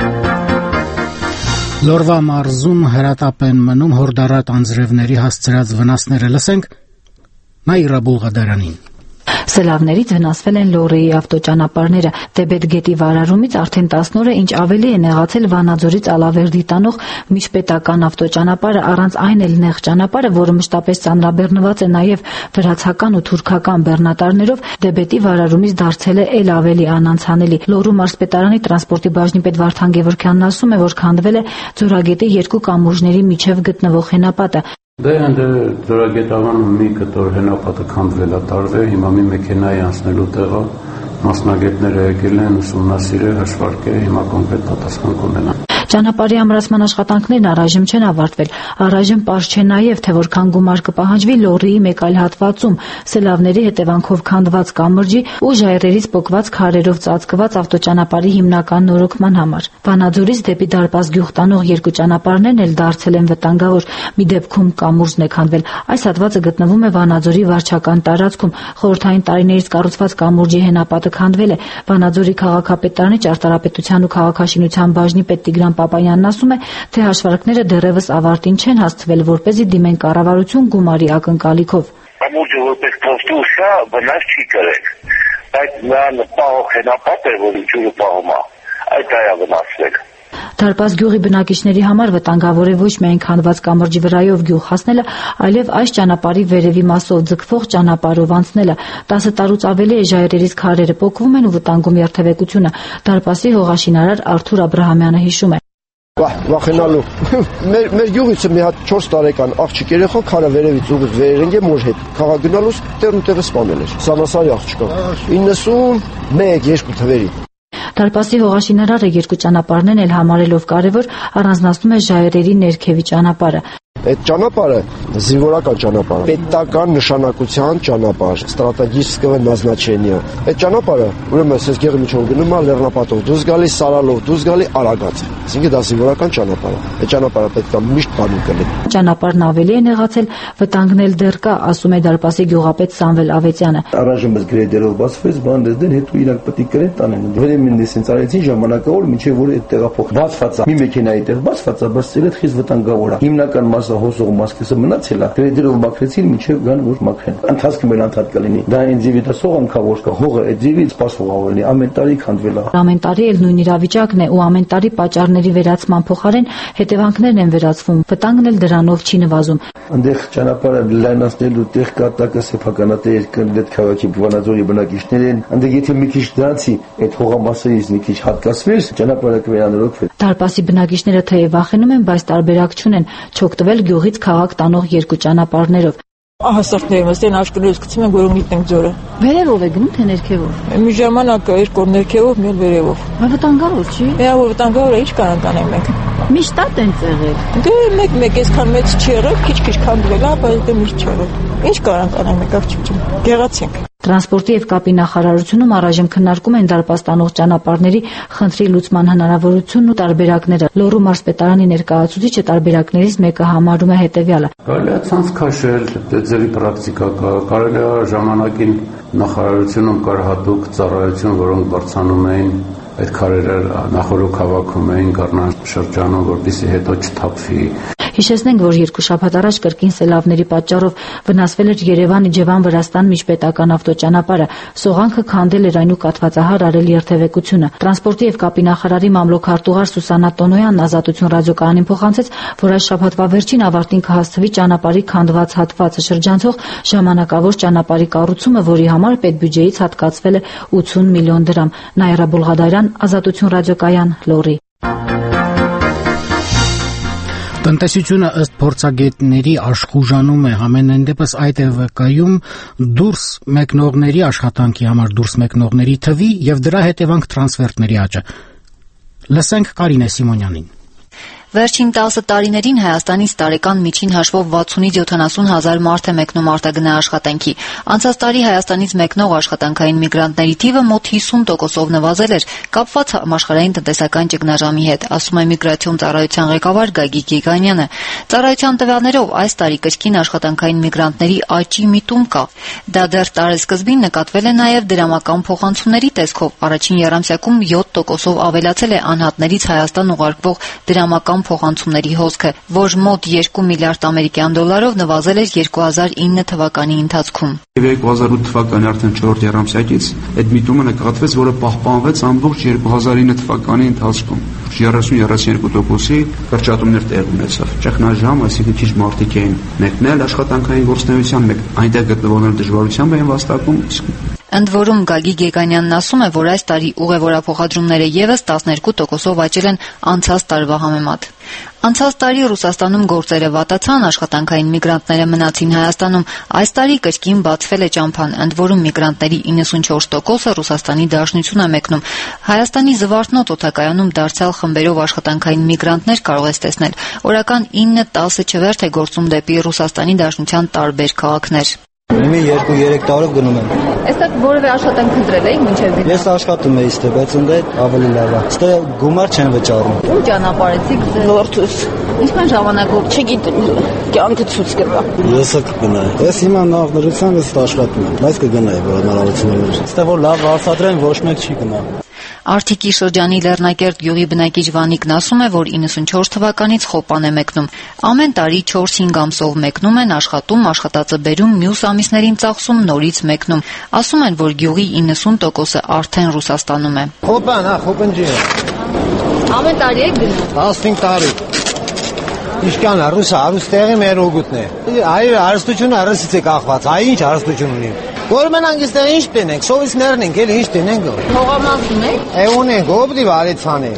Լորվա մարզում հրատապ են մնում հորդառատ անձրևների հասցրած վնասները, լսենք Նաիրա Բուլղադարանին։ Սելավներից վնասվել են Լոռիի ավտոճանապարհները։ Տեբետ գետի վարարումից արդեն տասն օր է, ինչ ավելի է նեղացել Վանաձորից Ալավերդի տանող միջպետական ավտոճանապարհը, առանց այն էլ նեղ ճանապարհը, որը մշտապես ծանրաբեռնված է նաև վրացական ու թուրքական բեռնատարներով, Տեբետի վարարումից դարձել է ել ավելի անանցանելի։ Լոռու մարզպետարանի տրանսպորտի բաժնի պետ Վարդան Գևորգյանն ասում է, որ քանդվել է Ձորագետի երկու կամուրջների միջև գտնվող հենապատը։ Դե ընդ Ձորագետավանում մի կտոր հենապատը քանդվել է տարվել, հիմա մի մեքենայի անցնելու տեղը մասնագետները եկել են, ուսումնասիրել, հաշվարկել, հիմա կոնկրետ պատասխան կունենան։ Ճանապարհի ամրացման աշխատանքներն առայժմ չեն ավարտվել։ Առայժմ պարզ չէ նաև, թե որքան գումար կպահանջվի Լոռիի մեկ այլ հատվածում սելավների հետևանքով քանդված կամրջի ու ժայռերից պոկված քարերով ծածկված ավտոճանապարհի հիմնական նորոգման համար։ Վանաձորից դեպի Դարպաս գյուղ տանող երկու ճանապարհներն էլ դարձել են վտանգավոր։ Մի դեպքում կամուրջն է քանդվել։ Այս հատվածը գտնվում է Վանաձորի վարչական տարածքում։ Խորհրդային տարիներից կառուցված կամուրջի հենապատը քանդվել է։ Վանաձորի քաղաքապետարանի ճարտարապետության ու քաղաքաշինության բաժնի պետ Տիգրան Պապայանն ասում է, թե հաշվարկները դեռևս ավարտին չեն հասցվել, որպեսզի դիմեն կառավարություն գումարի ակնկալիքով։ Կամուրջը որպես կոնստրուկցիա վնաս չի կրել, բայց նա պահող հենապատ է, որ ջուրը պահում է, այդ այա վնասվել։ Դարպաս գյուղի բնակիչների համար վտանգավոր է ոչ միայն քանդված կամրջի վրայով գյուղ հասնելը, այլև այս ճանապարհի վերևի մասով ձգվող ճանապարհով անցնելը։ տասը տարուց ավելի է ժայռերից քարերը պոկվում են ու վտանգում երթևեկությունը։ Դարպասի հողաշինարար Արթուր Աբրահամյանը հիշում է. Վախենալու։ Մեր մեր գյուղից մի հատ չորս տարեկան աղջիկ երեխա քարը վերևից ուղիղ վերերենք է մոր հետ։ Քաղաք գնալուց տերն ու տեղը սպանել էր։ Սանասարի աղջիկը։ իննսունմեկ երկու թվերի։ Դարպասի հողաշինարարը երկու ճանապարհներն էլ համարելով կարևոր առանձնացնում է ժայռերի ներքևի ճանապարհը։ Այդ ճանապարհը զինվորական ճանապարհ է, պետական նշանակության ճանապարհ, ստրատեգического назначения։ Այդ ճանապարհը ուրեմն ասես Գեղեցկով գնում է Լեռնապատով, դուրս գալի Սարալով, դուրս գալի Արագած։ Այսինքն դա զինվորական ճանապարհ է։ Այդ ճանապարհը պետք է միշտ բանում կլինի։ Ճանապարհն ավելի է նեղացել, վտանգն էլ դեռ կա, ասում է Դարպասի գյուղապետ Սամվել Ավետյանը։ Առայժմ ըստ գրեդերով բացվեց, բան դեն հետո իրանք պետք է կրեն տանեն։ Վրեմին դեսին ծարեցին ժամանակավոր մինչև որ այդ տեղափոխ բացված է։ Մի մեքենայի տեղ բացված է, բայց էլ խիստ վտանգավոր է։ Հիմնական մասը հոսող մասկեսը մնացել է, գրեդերով մաքրեցին մինչև գան որ մաքրեն։ Ընթացքը մեր անդադ կլինի։ Դա այն ձևի դասող անկավոր կա, հողը այդ ձևից սպասող ավելի ամեն տարի քանդվել է։ Ամեն տարի էլ նույն իրավիճակն է ու ամեն տարի պատճառների վերացման փոխարեն հետևանքներն են վերացվում, վտանգն էլ դրանով չի նվազում։ Այնտեղ ճանապարհը լայնացնելու տեղ կատակը սեփականատեր կլինի քաղաքի Վանաձորի բնակիչներ են։ Այնտեղ եթե մի քիչ դրանցի այդ հողամասերից մի քիչ հատկացվեր, ճանապարհը կվերանորոգվի։ Դարպասի բնակիչները թեև վախենում են, բայց տարբերակ չունեն, չօգտվել գյուղից քաղաք տանող երկու ճանապարհներով։ Ահասարդները մստեն աշկերտից գցում են գորոնի տենք ձորը։ Վերևով է գնում թե ներքևով։ Մի ժամանակ երկու ներքևով, մի վերևով։ Վտանգավոր չի։ Դա վտանգավոր է, ինչ կարող անենք մենք։ Միշտ է տենց եղել։ Դե մեկ-մեկ այսքան մեծ չի եղել, քիչ-քիչ քանդվել է, բայց դե միշտ չի եղել։ Ինչ կարող անենք մենք աղջիկին։ Գեղացինք։ Տրանսպորտի եւ կապի նախարարությունում առայժմ քննարկում են դարպաստանող ճանապարհների խնդրի լուծման հնարավորությունն ու տարբերակները։ Լոռու մարզպետարանի ներկայացուցիչը տարբերակներից մեկը համարում է հետեւյալը. Կարելի է ցանց քաշել, ձևի պրակտիկա կա, կարելի է ժամանակին նախարարությունում կար հատուկ ծառայություն, որոնք բարձանում էին այդ քարերը նախորդ հավաքում էին Գառնան շրջանում, որպեսզի հետո չթափվի։ Հիշեցնենք, որ երկու շաբաթ առաջ կրկին սելավների պատճառով վնասվել էր Երևան-Իջևան-Վրաստան միջպետական ավտոճանապարհը։ Սողանքը քանդել էր այն ու կաթվածահար արել երթևեկությունը։ Տրանսպորտի եւ կապի նախարարի մամլոք-արտուղար Սուսաննա Տոնոյանն Ազատություն ռադիոկայանին փոխանցեց, որ այս շաբաթվա վերջին ավարտին կհասցվի ճանապարհի քանդված հատվածը շրջանցող ժամանակավոր ճանապարհի կառուցումը, որի համար պետբյուջեից հատկացվել է ութուն միլիոն դրամ։ Նաիրա Բուլղադարյան, Ազատություն ռադիոկայան, Լոռի։ Տնտեսությունը ըստ փորձագետների աշխուժանում է, ամենայն դեպս այդ է վկայում դուրս մեկնողների աշխատանքի համար դուրս մեկնողների թվի եւ դրա հետևանք տրանսֆերտների աճը։ Լսենք Կարինե Սիմոնյանին։ Վերջին տասը տարիներին Հայաստանից տարեկան միջին հաշվով վաթսունից յոթանասուն հազար մարդ է մեկնում արտագնա աշխատանքի։ Անցած տարի Հայաստանից մեկնող աշխատանքային միգրանտների թիվը մոտ հիսուն տոկոսով նվազել էր, կապված համաշխարհային տնտեսական ճգնաժամի հետ, ասում է միգրացիոն ծառայության ղեկավար Գագիկ Գեգանյանը։ Ծառայության տվյալներով այս տարի կրկին աշխատանքային միգրանտների աճի միտում կա։ Դա դեռ տարեսկզբին նկատվել է նաև դրամական փոխանցումների տեսքով։ Առաջին եռամսյակում յոթ տոկոսով ավելացել է անհատներից Հայաստան ուղարկվող դրամական փոխանցումների հոսքը, որ մոտ երկու միլիարդ ամերիկյան դոլարով նվազել էր երկու հազար ինը թվականի ընթացքում։ երկու հազար ութ թվականի արդեն չորրորդ եռամսյակից այդ միտումը նկատվեց, որը պահպանվեց ամբողջ երկու հազար ինը թվականի ընթացքում։ երեսուն երեսունյոթ տոկոսի կրճատումներ տեղ ունեցավ։ Ճգնաժամ, այսինքն քիչ մարդիկ էին մեկնել աշխատանքային գործունեության, մեկ այնտեղ գտնվողները դժվարությամբ էին վաստակում։ Ընդ որում Գագիկ Գեգանյանն ասում է, որ այս տարի ուղևորափոխադրումները ևս տասներկու տոկոսով աճել են անցած տարվա համեմատ։ Անցած տարի Ռուսաստանում գործերը վատացան, աշխատանքային միգրանտները մնացին Հայաստանում։ Այս տարի կրկին բացվել է ճամփան, ընդ որում միգրանտների իննսունչորս տոկոսը Ռուսաստանի Դաշնություն է մեկնում։ Հայաստանի Զվարթնոց օդակայանում դարձյալ խմբերով աշխատանքային միգրանտներ կարող ես տեսնել։ Օրական ինը տասը չվերթ է գործում դեպի Ռուսաստանի Դաշնության տարբեր քաղաքներ։ Մի երկու երեք տարով գնում եմ։ Այստեղ որևէ աշխատանք ընտրել եք մինչև գնալ։ Ես աշխատում եմ իստե, բայց ընդ ավելի լավ է։ Այստեղ գումար չեն վճարում։ Ու ճանապարհեցիք Լորտուս։ Ինչքան ժամանակով չգիտեմ, կյանքը ցույց կտա։ Ես կգնայի։ Ես հիմա նախնրությամբ ես աշխատում եմ, բայց կգնայի, որ հնարավորություններ։ Այստեղ որ լավ արտադրեն, ոչ մեկ չի գնա։ Արթիկի շրջանի Լեռնակերտ գյուղի բնակիչ Վանիկն ասում է, որ իննսունչորս թվականից խոպան է մեկնում։ Ամեն տարի չորս-հինգ ամսով մեկնում են, աշխատում, աշխատածը բերում, մյուս ամիսներին ծախսում, նորից մեկնում։ Ասում են, որ գյուղի իննսուն տոկոսը արդեն Ռուսաստանում է։ Խոպան, հա, խոպնջի է։ Ամեն տարի եք գնում։ տասնհինգ տարի։ Իշքան է, ռուսը, հարուստեղի մեր օգուտն է։ Այ հարստությունը ռուսից է կախված, այ ինչ հարստություն ունի։ Գորմեն անգստեղ ինչ տնենք, սովիսներն ենք, էլ ինչ տնենք։ Հողամաս ունեք։ Է ունենք, օբդի վարեցան է։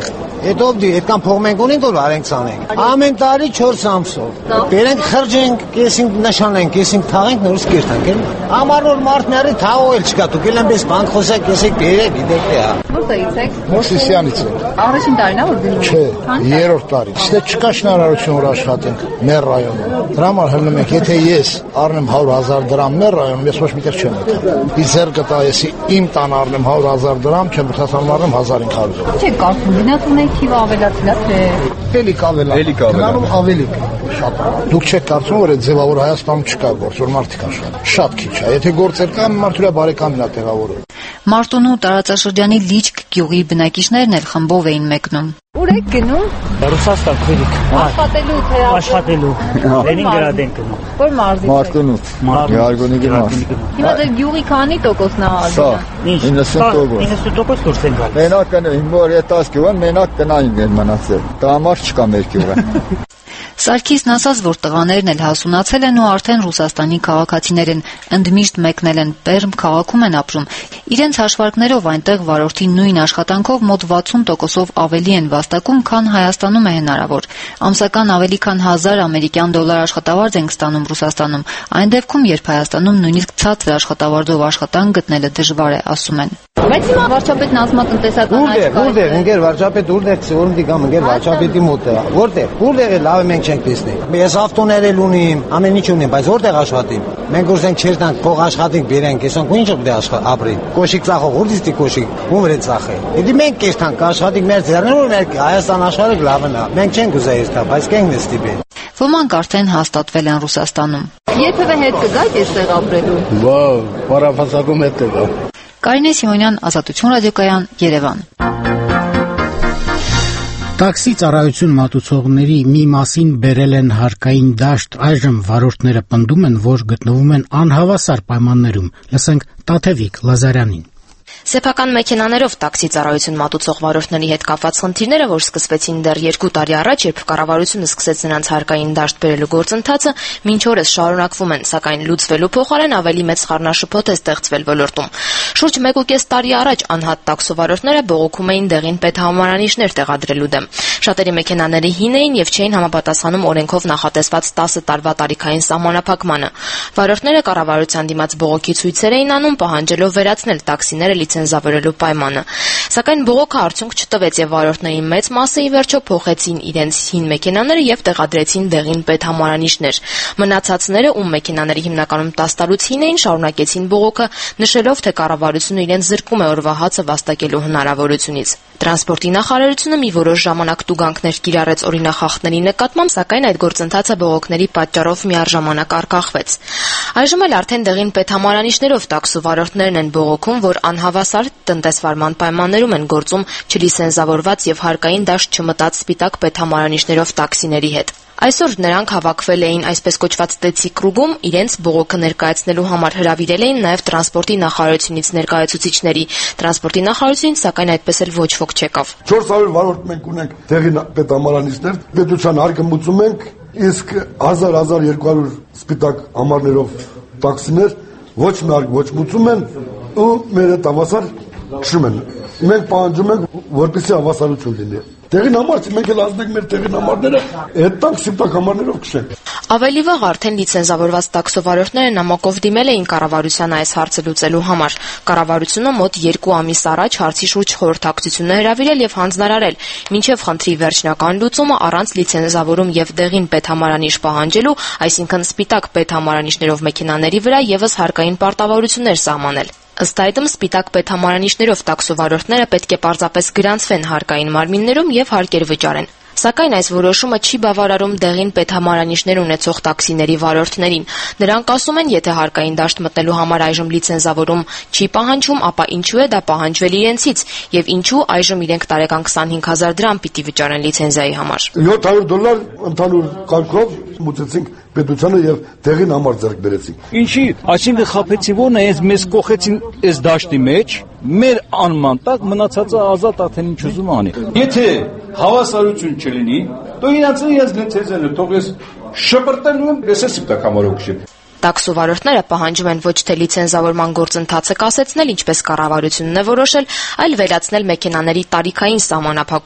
Հետո դի այդքան փող մենք ունենք որ արենք ցանենք։ Ամեն տարի չորս ամսով։ Բերենք խրջենք, կեսինք նշանենք, կեսինք թաղենք, նորից կերտանք էլ։ Ամառոր մարտները թաղող էլ չկա, դուք էլ այնպես բանկ խոսեք, կեսեք բերեք, գիտեք թե։ Որտեղից եք։ Մոսիսյանից եմ։ Առաջին տարին է որ գնում եք։ Չէ, երրորդ տարի։ Իսկ չկա շնորհարություն որ աշխատենք մեր ռայոնում։ Դրա համար հելնում ենք, եթե ես առնեմ հարյուր հազար դրամ մեր ռայոնում, ես ոչ միտեղ չեմ եկել։ Իսկ ձեր կտա եսի իմ տան առնեմ հարյուր հազար դրամ, չեմ բթասանում առնեմ հազար հինգ հարյուր դրամ։ Չէ, կարծում գնաց ունենք թիվը ավելացել է թե։ Էլի կավելա։ Էլի կավելա։ Գնում ավելի շատ։ Դուք չեք կարծում որ այդ ձևավոր Հայաստանում չկա գործ, որ մարդիկ աշխատեն։ Շատ քիչ է։ Եթե գործեր կան, մարդուրա բարեկամն է տեղավորում։ Մարտունու տարածաշրջանի Լիճք գյուղի բնակիչներն էլ խմբով էին մեկնում։ Ուր եք գնում։ Ռուսաստան քույրիկ։ Աշխատելու թե աշխատելու։ Լենինգրադ ենք գնում։ Որ մարզից եք։ Մարտունուց։ Գարգոնիկի մարզ։ Հիմա դե գյուղի քանի տոկոսն է ալու։ իննսուն տոկոս։ իննսուն տոկոս դուրս են գալիս։ Մենակ կնա, հիմա որ դես գյուղն մենակ կնային են մնացել։ Դա համար չկա մեր գյուղը։ Սարգիսն ասաց, որ տղաներն էլ հասունացել են ու արդեն Ռուսաստանի քաղաքացիներ են, ընդմիշտ մեկնել են, Պերմ քաղաքում են ապրում։ Իրենց հաշվարկներով այնտեղ վարորդի նույն աշխատանքով մոտ վաթսուն տոկոսով ավելի են վաստակում, քան Հայաստանում է հնարավոր։ Ամսական ավելի քան հազար ամերիկյան դոլար աշխատավարձ են ստանում Ռուսաստանում, այն դեպքում, երբ Հայաստանում նույնիսկ ցածր աշխատավարձով աշխատանք գտնելը դժվար է, ասում են։ Բայց հիմա վարչապետն ասում է տնտեսական աճ կա։ Որտեղ, ընկեր վարչապետ, որտեղ ծորում դիգամ, ընկեր վարչապետի մոտ է։ Որտեղ, որտեղ է լավ մենք չենք տեսնի։ Ես ավտոներ էլ ունիմ, ամեն ինչ ունիմ, բայց որտեղ աշխատիմ։ Մենք ուզենք չերտանք, փող աշխատենք, բերենք, այսօր ինչ պետք է ապրի։ Կոշիկ ծախող, ո՞րից դի կոշիկ, ում վրա ծախե։ Դի մենք կերտանք, աշխատենք մեր ձեռներով, որ մեր Հայաստան աշխարհը լավն է։ Մենք չենք ուզա երթա, բայց կենք նստիպել։ Ոմանք արդեն հաստատվել են Ռուսաստանում։ Երբևէ հետ կգաք այստեղ ապրելու։ Վау, բարապասակում հետ է դա։ Կարինե Սիմոնյան, Ազատություն ռադիոկայան, Երևան։ Տաքսի ծառայություն մատուցողների մի մասին բերել են հարկային դաշտ, այժմ վարորդները պնդում են, որ գտնվում են անհավասար պայմաններում։ Լսենք Տաթևիկ Լազարյանին։ Սեփական մեքենաներով տաքսի ծառայություն մատուցող վարորդների հետ կապված խնդիրները, որ սկսվեցին դեռ երկու տարի առաջ, երբ կառավարությունը սկսեց նրանց հարկային դաշտ բերելու գործընթացը, մինչ օրս շարունակվում են, սակայն լուծվելու փոխարեն ավելի մեծ խառնաշփոթ է ստեղծվել ոլորտում։ Շուրջ մեկ ու կես տարի առաջ անհատ տաքսովարորդները բողոքում էին դեղին պետհամարանիշներ տեղադրելու դեմ։ Շատերի մեքենաների հին էին եւ չէին համապատասխանում օրենքով նախատեսված տասը տարվա տարիքային սահմանափակմանը։ Վարորդները կառավարության դիմաց բողոքի ցույցեր էին անում, պահանջելով վերացնել տաքսիները լիցենզավորելու պայմանը։ Սակայն բողոքը արդյունք չտվեց եւ վարորդների մեծ մասը ի վերջո փոխեցին իրենց հին մեքենաները եւ տեղադրեցին դեղին պետհամարանիշներ։ Մնացածները, ում մեքենաների հիմնականում տասը տարուց հին էին, շարունակեցին բողոքը, նշելով, թե կառավարությունը իրենց զրկում է օրվա հացը վաստակելու հնարավորությունից։ Տրանսպորտի նախարարությունը մի որոշ ժամանակ տուգանքներ կիրառեց օրինախախտների նկատմամբ, սակայն այդ գործընթացը բողոքների պատճառով միառժամանակ արգախվեց։ Այժմ էլ արդեն դեղին պետհամարանիշներով տաքսովարորդներն են բողոքում, որ անհավասար տնտեսվարման պայմաններում են գործում չլիցենզավորված եւ հարկային դաշտ չմտած սպիտակ պետհամարանիշներով տաքսիների հետ։ Այսօր նրանք հավաքվել էին այսպես կոչված Տեցի կրուգում, իրենց բողոքը ներկայացնելու համար հրավիրել էին նաև տրանսպորտի նախարարությունից ներկայացուցիչների։ Տրանսպորտի նախարարությունից սակայն այդպես էլ ոչ ոք չեկավ։ չորս հարյուր վարորդ մենք ունենք տեղի պետհամարանիշներ, պետության հարկը մուծում ենք, իսկ հազար հազար երկու հարյուր սպիտակ համարներով տաքսիներ ոչ մարկ ոչ մուծում են ու մեր հետ հավասար քշում են։ Մենք պահանջում ենք, որպեսզի հավասարություն լինի։ Տեղին համար մենք էլ ազդենք մեր տեղին համարները, այդ տանք սպիտակ համարներով քշենք։ Ավելի վաղ արդեն լիցենզավորված տաքսովարորդները նամակով դիմել էին կառավարության այս հարցը լուծելու համար։ Կառավարությունը մոտ երկու ամիս առաջ հարցի շուրջ խորհրդակցություն է հրավիրել եւ հանձնարարել, մինչեւ խնդրի վերջնական լուծումը առանց լիցենզավորում եւ դեղին պետհամարանիշ պահանջելու, այսինքն սպիտակ պետհամարանիշներով մեքենաների վրա եւս հարկային պարտավորություններ սահմանել։ Ըստ այդմ սպիտակ պետհամարանիշներով տաքսովարորդները պետք է պարզապես գրանցվեն հարկային մարմիններում եւ հարկեր վճարեն։ Սակայն այս որոշումը չի բավարարում դեղին պետհամարանիշներ ունեցող տաքսիների վարորդներին։ Նրանք ասում են, եթե հարկային դաշտ մտնելու համար այժմ լիցենզավորում չի պահանջում, ապա ինչու է դա պահանջվել իրենցից եւ ինչու այժմ իրենք տարեկան քսանհինգ հազար դրամ պիտի վճարեն լիցենզիայի համար։ յոթ հարյուր դոլար ընդհանուր կարգով մուծեցինք պետությանը եւ տեղին համար ձեռք բերեցինք։ Ինչի, այսինքն խափեցի ո՞րն է, այս մեզ կողեցին այս դաշտի մեջ, մեր անման տակ մնացածը ազատ արդեն ինչ ուզում անի։ Եթե հավասարություն չլինի, то իրանցը ես լիցենզիան թող ես շպրտելու եմ, ես էս սպիտակ համարով քշեմ։ Տաքսովարորդները պահանջում են ոչ թե լիցենզավորման գործընթացը կասեցնել, ինչպես կառավարությունն է որոշել, այլ վերացնել մեքենաների տարիքային սահմանափակումը։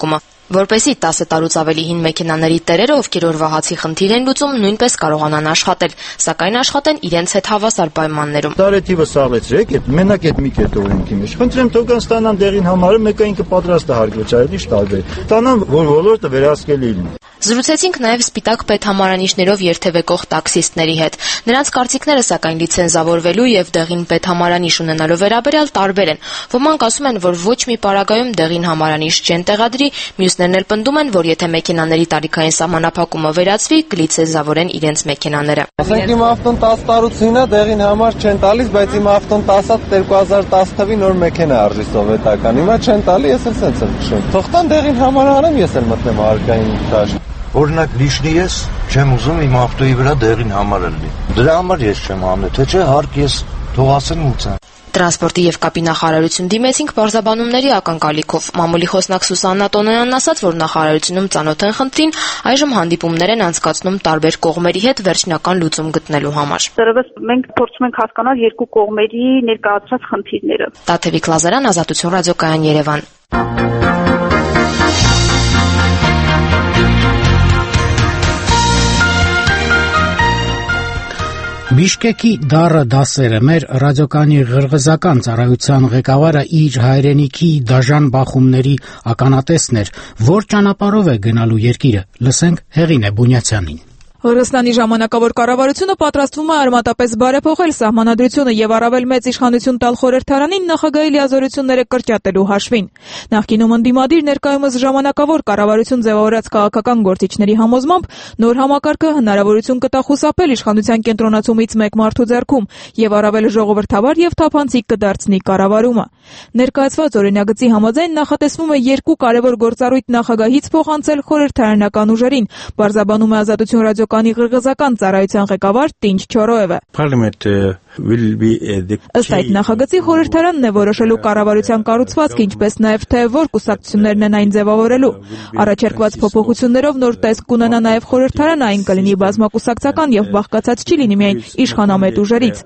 Որպեսզի տասը տարուց ավելի հին մեքենաների տերերը, ովքեր օրվա հացի խնդիր են լուծում, նույնպես կարողանան աշխատել, սակայն աշխատեն իրենց հետ հավասար պայմաններում։ Տարեթիվը սաղեցրեք, այդ մենակ այդ մի կետ օրենքի մեջ։ Խնդրեմ թողան ստանան դեղին համարը, մեկը ինքը պատրաստ է հարգվճարել, ինչ տարբեր։ Ստանան, որ ոլորտը վերահսկելի լինի։ Զրուցեցինք նաև սպիտակ պետհամարանիշներով երթևեկող տաքսիստների հետ։ Նրանց կարծիքները սակայն լիցենզավորվելու եւ դեղին պետհամարանիշ ունենալու վերաբերյալ տարբեր են։ Ոմանք ասում են, որ ոչ մի պարագայում դեղին համարանիշ չեն տեղադրի, մյուսներն էլ պնդում են, որ եթե մեքենաների տարիքային սահմանափակումը վերացվի, կլիցենզավորեն իրենց մեքենաները։ Ասենք իմ ավտոն տասը տարուց հին է, դեղին համար չեն տալիս, բայց իմ ավտոն տասը երկու հազար տասը թվականի նոր մեքենա արժի սովետական։ Հիմա չեն տալի, ես էլ սենց եմ քշում։ Թող տան դեղին համարը հանեմ, ես էլ մտնեմ հարկային դաշտ։ Օրինակ լիշնի ես չեմ ուզում իմ ավտոյի վրա դեղին համարը լինի։ Դրա համար ես չեմ անում, թե չէ հարկ ես թող ասեն ուծան։ Տրանսպորտի եւ կապի նախարարություն դիմեցինք բարձաբանումների ակնկալիքով։ Մամուլի խոսնակ Սուսաննա Տոնոյանն ասաց, որ նախարարությունում ծանոթ են խնդրին, այժմ հանդիպումներ են անցկացնում տարբեր կողմերի հետ վերջնական լուծում գտնելու համար։ Դեռևս մենք փորձում ենք հասկանալ երկու կողմերի ներկայացրած խնդիրները։ Տաթևիկ Լազարյան, Ազատություն ռադիոկայան, Երևան։ Բիշկեկի դառը դասերը մեր ռադիոկայանի ղրղզական ծառայության ղեկավարը իր հայրենիքի դաժան բախումների ականատեսն էր, որ ճանապարհով է գնալու երկիրը։ Լսենք Հեղինե Բունյացյանին։ Հռոստանի ժամանակավոր կառավարությունը պատրաստվում է արմատապես բարեփոխել սահմանադրությունը եւ առավել մեծ իշխանություն տալ խորհրդարանին նախագահի լիազորությունները կրճատելու հաշվին։ Նախկինում ընդդիմադիր, ներկայումս ժամանակավոր կառավարություն ձևավորած քաղաքական գործիչների համոզմամբ նոր համակարգը հնարավորություն կտա խուսափել իշխանության կենտրոնացումից մեկ մարդու ձեռքում եւ առավել ժողովրդավար եւ թափանցիկ կդարձնի կառավարումը։ Ներկայացված օրինագծի համաձայն նախատեսվում է երկու կարևոր գործառույթ նախագահից փոխանցել խորհրդարանական ուժերին, բարձաբանում է Ազատություն ռադիոկայանի ղրղզական ծառայության ղեկավար Տինչ Չորոևը։ Ըստ այդ նախագծի խորհրդարանն է որոշելու կառավարության կառուցվածքը, ինչպես նաև թե որ կուսակցություններն են այն ձևավորելու։ Առաջարկված փոփոխություններով նոր տեսք կունենա նաև խորհրդարանը, այն կլինի բազմակուսակցական եւ բաղկացած չի լինի միայն իշխանամետ ուժերից։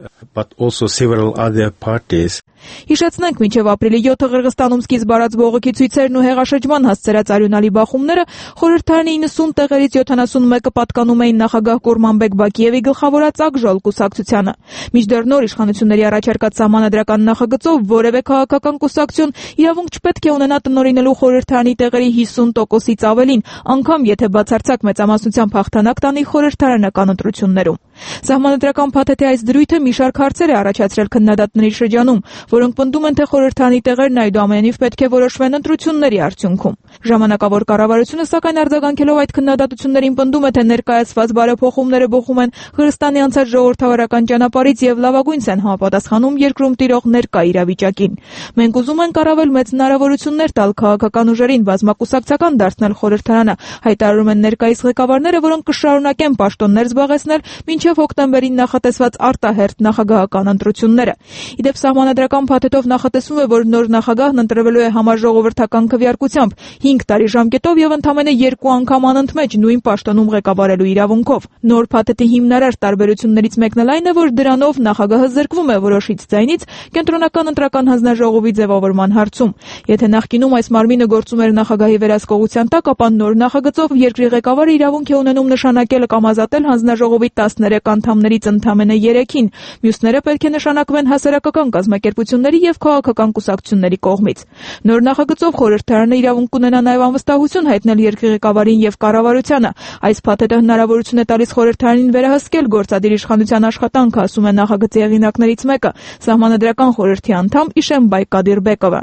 Հիշեցնենք, մինչև ապրիլի յոթը Ղրղստանում սկիզբ առած բողոքի ցույցերն ու հեղաշրջման հասցրած արյունալի բախումները խորհրդարանի իննսուն տեղերից յոթանասունմեկը պատկանում էին նախագահ Կուրմանբեկ Բակիևի գլխավորած ԱԿ կուսակցությանը։ Մինչդեռ նոր իշխանությունների առաջարկած սահմանադրական նախագծով որևէ քաղաքական կուսակցություն իրավունք չպետք է ունենա տնօրինելու խորհրդարանի տեղերի հիսուն տոկոսից ավելին, անգամ եթե բացարձակ մեծամասնությամբ հաղթանակ տանի խորհրդարանական ընտրություններում։ Սահմանադրական փաթեթի այս դրույթը մի շարք հարցեր է առաջացրել քննադատների շրջանում, որոնք պնդում են, թե խորհրդարանի տեղերն այդուամենայնիվ պետք է որոշվեն ընտրությունների արդյունքում։ Ժամանակավոր կառավարությունը սակայն արձագանքելով այդ քննադատություններին պնդում է, թե ներկայացված բարեփոխումները բխում են Հռոստանի անցած ժողովրդավարական ճանապարհից եւ լավագույնս են համապատասխանում երկրում տիրող ներկա իրավիճակին։ Մենք ուզում ենք առավել մեծ հնարավորություններ տալ քաղաքական ուժերին բազմակուսակցական դարձնել խորհրդարանը, հայտարարում են ներկայիս ղեկավարները, որոնք կշարունակեն պաշտոններ զբաղեցնել մինչև հոկտեմբերին նախատեսված արտահերթ նախագահական ընտրությունները։ Իդեպ սահմանադրական փաթեթով նախատեսվում է, որ նոր նախագահն ընտրվելու է համաժողովրդական քվեարկությամբ հինգ տարի ժամկետով եւ ընդամենը երկու անգամ անընդմեջ նույն պաշտոնում ղեկավարելու իրավունքով։ Նոր փաթեթի հիմնարար տարբերություններից մեկն էլ այն է, որ դրանով նախագահը զրկվում է որոշիչ ձայնից կենտրոնական ընտրական հանձնաժողովի ձևավորման հարցում։ Եթե նախկինում այս մարմինը գործում էր նախագահի վերահսկողության տակ, ապա նոր նախագծով երկրի ղեկավարը իրավունք է ունենում նշանակել կամ ազատել հանձնաժողովի տասներեք անդամներից ընդամենը երեքին, մյուսները պետք է նշանակվեն հասարակական կազմակերպությունների եւ քաղաքական կուսակցությունների կողմից։ Նոր նախագծով խորհրդարանը իրավունք կունենա նաեւ անվստահություն հայտնել երկրի ղեկավարին եւ կառավարությանը։ Այս փաթեթը հնարավորություն է տալիս խորհրդարանին վերահսկել գործադիր իշխանության աշխատանքը, ասում է նախագծի հեղինակներից մեկը, սահմանադրական խորհրդի անդամ Իշեմբայ Կադիրբեկովը։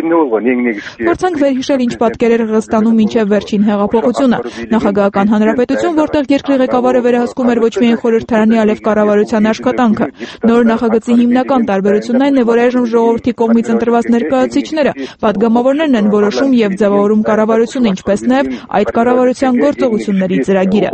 Փորձենք վերհիշել, ինչ պատկեր էր Ղրղստանում մինչև վերջին հեղափոխությունը։ Նախագահական հանրապետություն, որտեղ երկրի ղեկավարը վերահսկում էր ոչ միայն խորհրդարանի, այլև կառավարության աշխատանքը։ Նոր նախագծի հիմնական տարբերությունն այն է, որ այժմ ժողովրդի կողմից ընտրված ներկայացուցիչները պատգամավորներն են որոշում եւ ձևավորում կառավարությունը, ինչպես նաեւ այդ կառավարության գործողությունների ծրագիրը։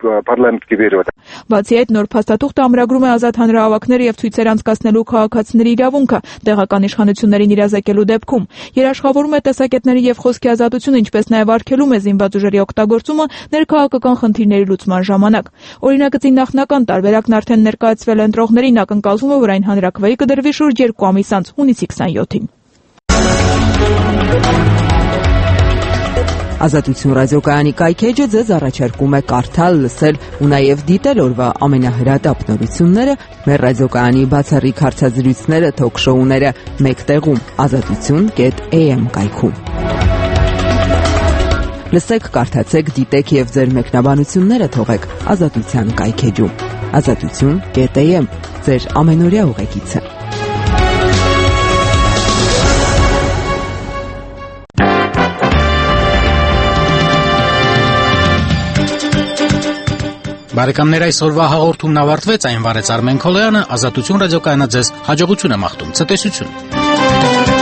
Բացի այդ, նոր փաստաթուղթը ամրագրում է ազատ հանրահավաքներ եւ ցույցեր անցկացնելու քաղաքացիների իրավունքը տեղական իշխանություններին իրազեկելու դեպքում։ Երաշխավորում է տեսակետների եւ խոսքի ազատությունը, ինչպես նաեւ արգելում է զինված ուժերի օգտագործումը ներքաղաքական խնդիրների լուծման ժամանակ։ Օրինագծի նախնական տարբերակն արդեն ներկայացվել է ընտրողներին, ակնկալվում է, որ այն հանրաքվեի կդրվի շուրջ երկու ամիս անց, հունիսի քսաներկուին։ Ազատություն ռադիոկայանի կայքեջը ձեզ առաջարկում է կարդալ, լսել ու նաև դիտել օրվա ամենահրատապ նորությունները մեր ռադիոկայանի բացառիկ հարցազրույցները, թոք-շոուները մեկ տեղում ազատություն կետ էյ էմ կայքում։ Լսեք, կարդացեք, դիտեք եւ ձեր մեկնաբանությունները թողեք Ազատության կայքեջում։ Ազատություն կետ էյ էմ ձեր ամենօրյա ուղեկիցը։ Բարեկամներ, այսօրվա հաղորդումն ավարտվեց, այն վարեց Արմեն Քոլոյանը, Ազատություն ռադիոկայանը ձեզ հաջողություն է մաղթում, ցտեսություն։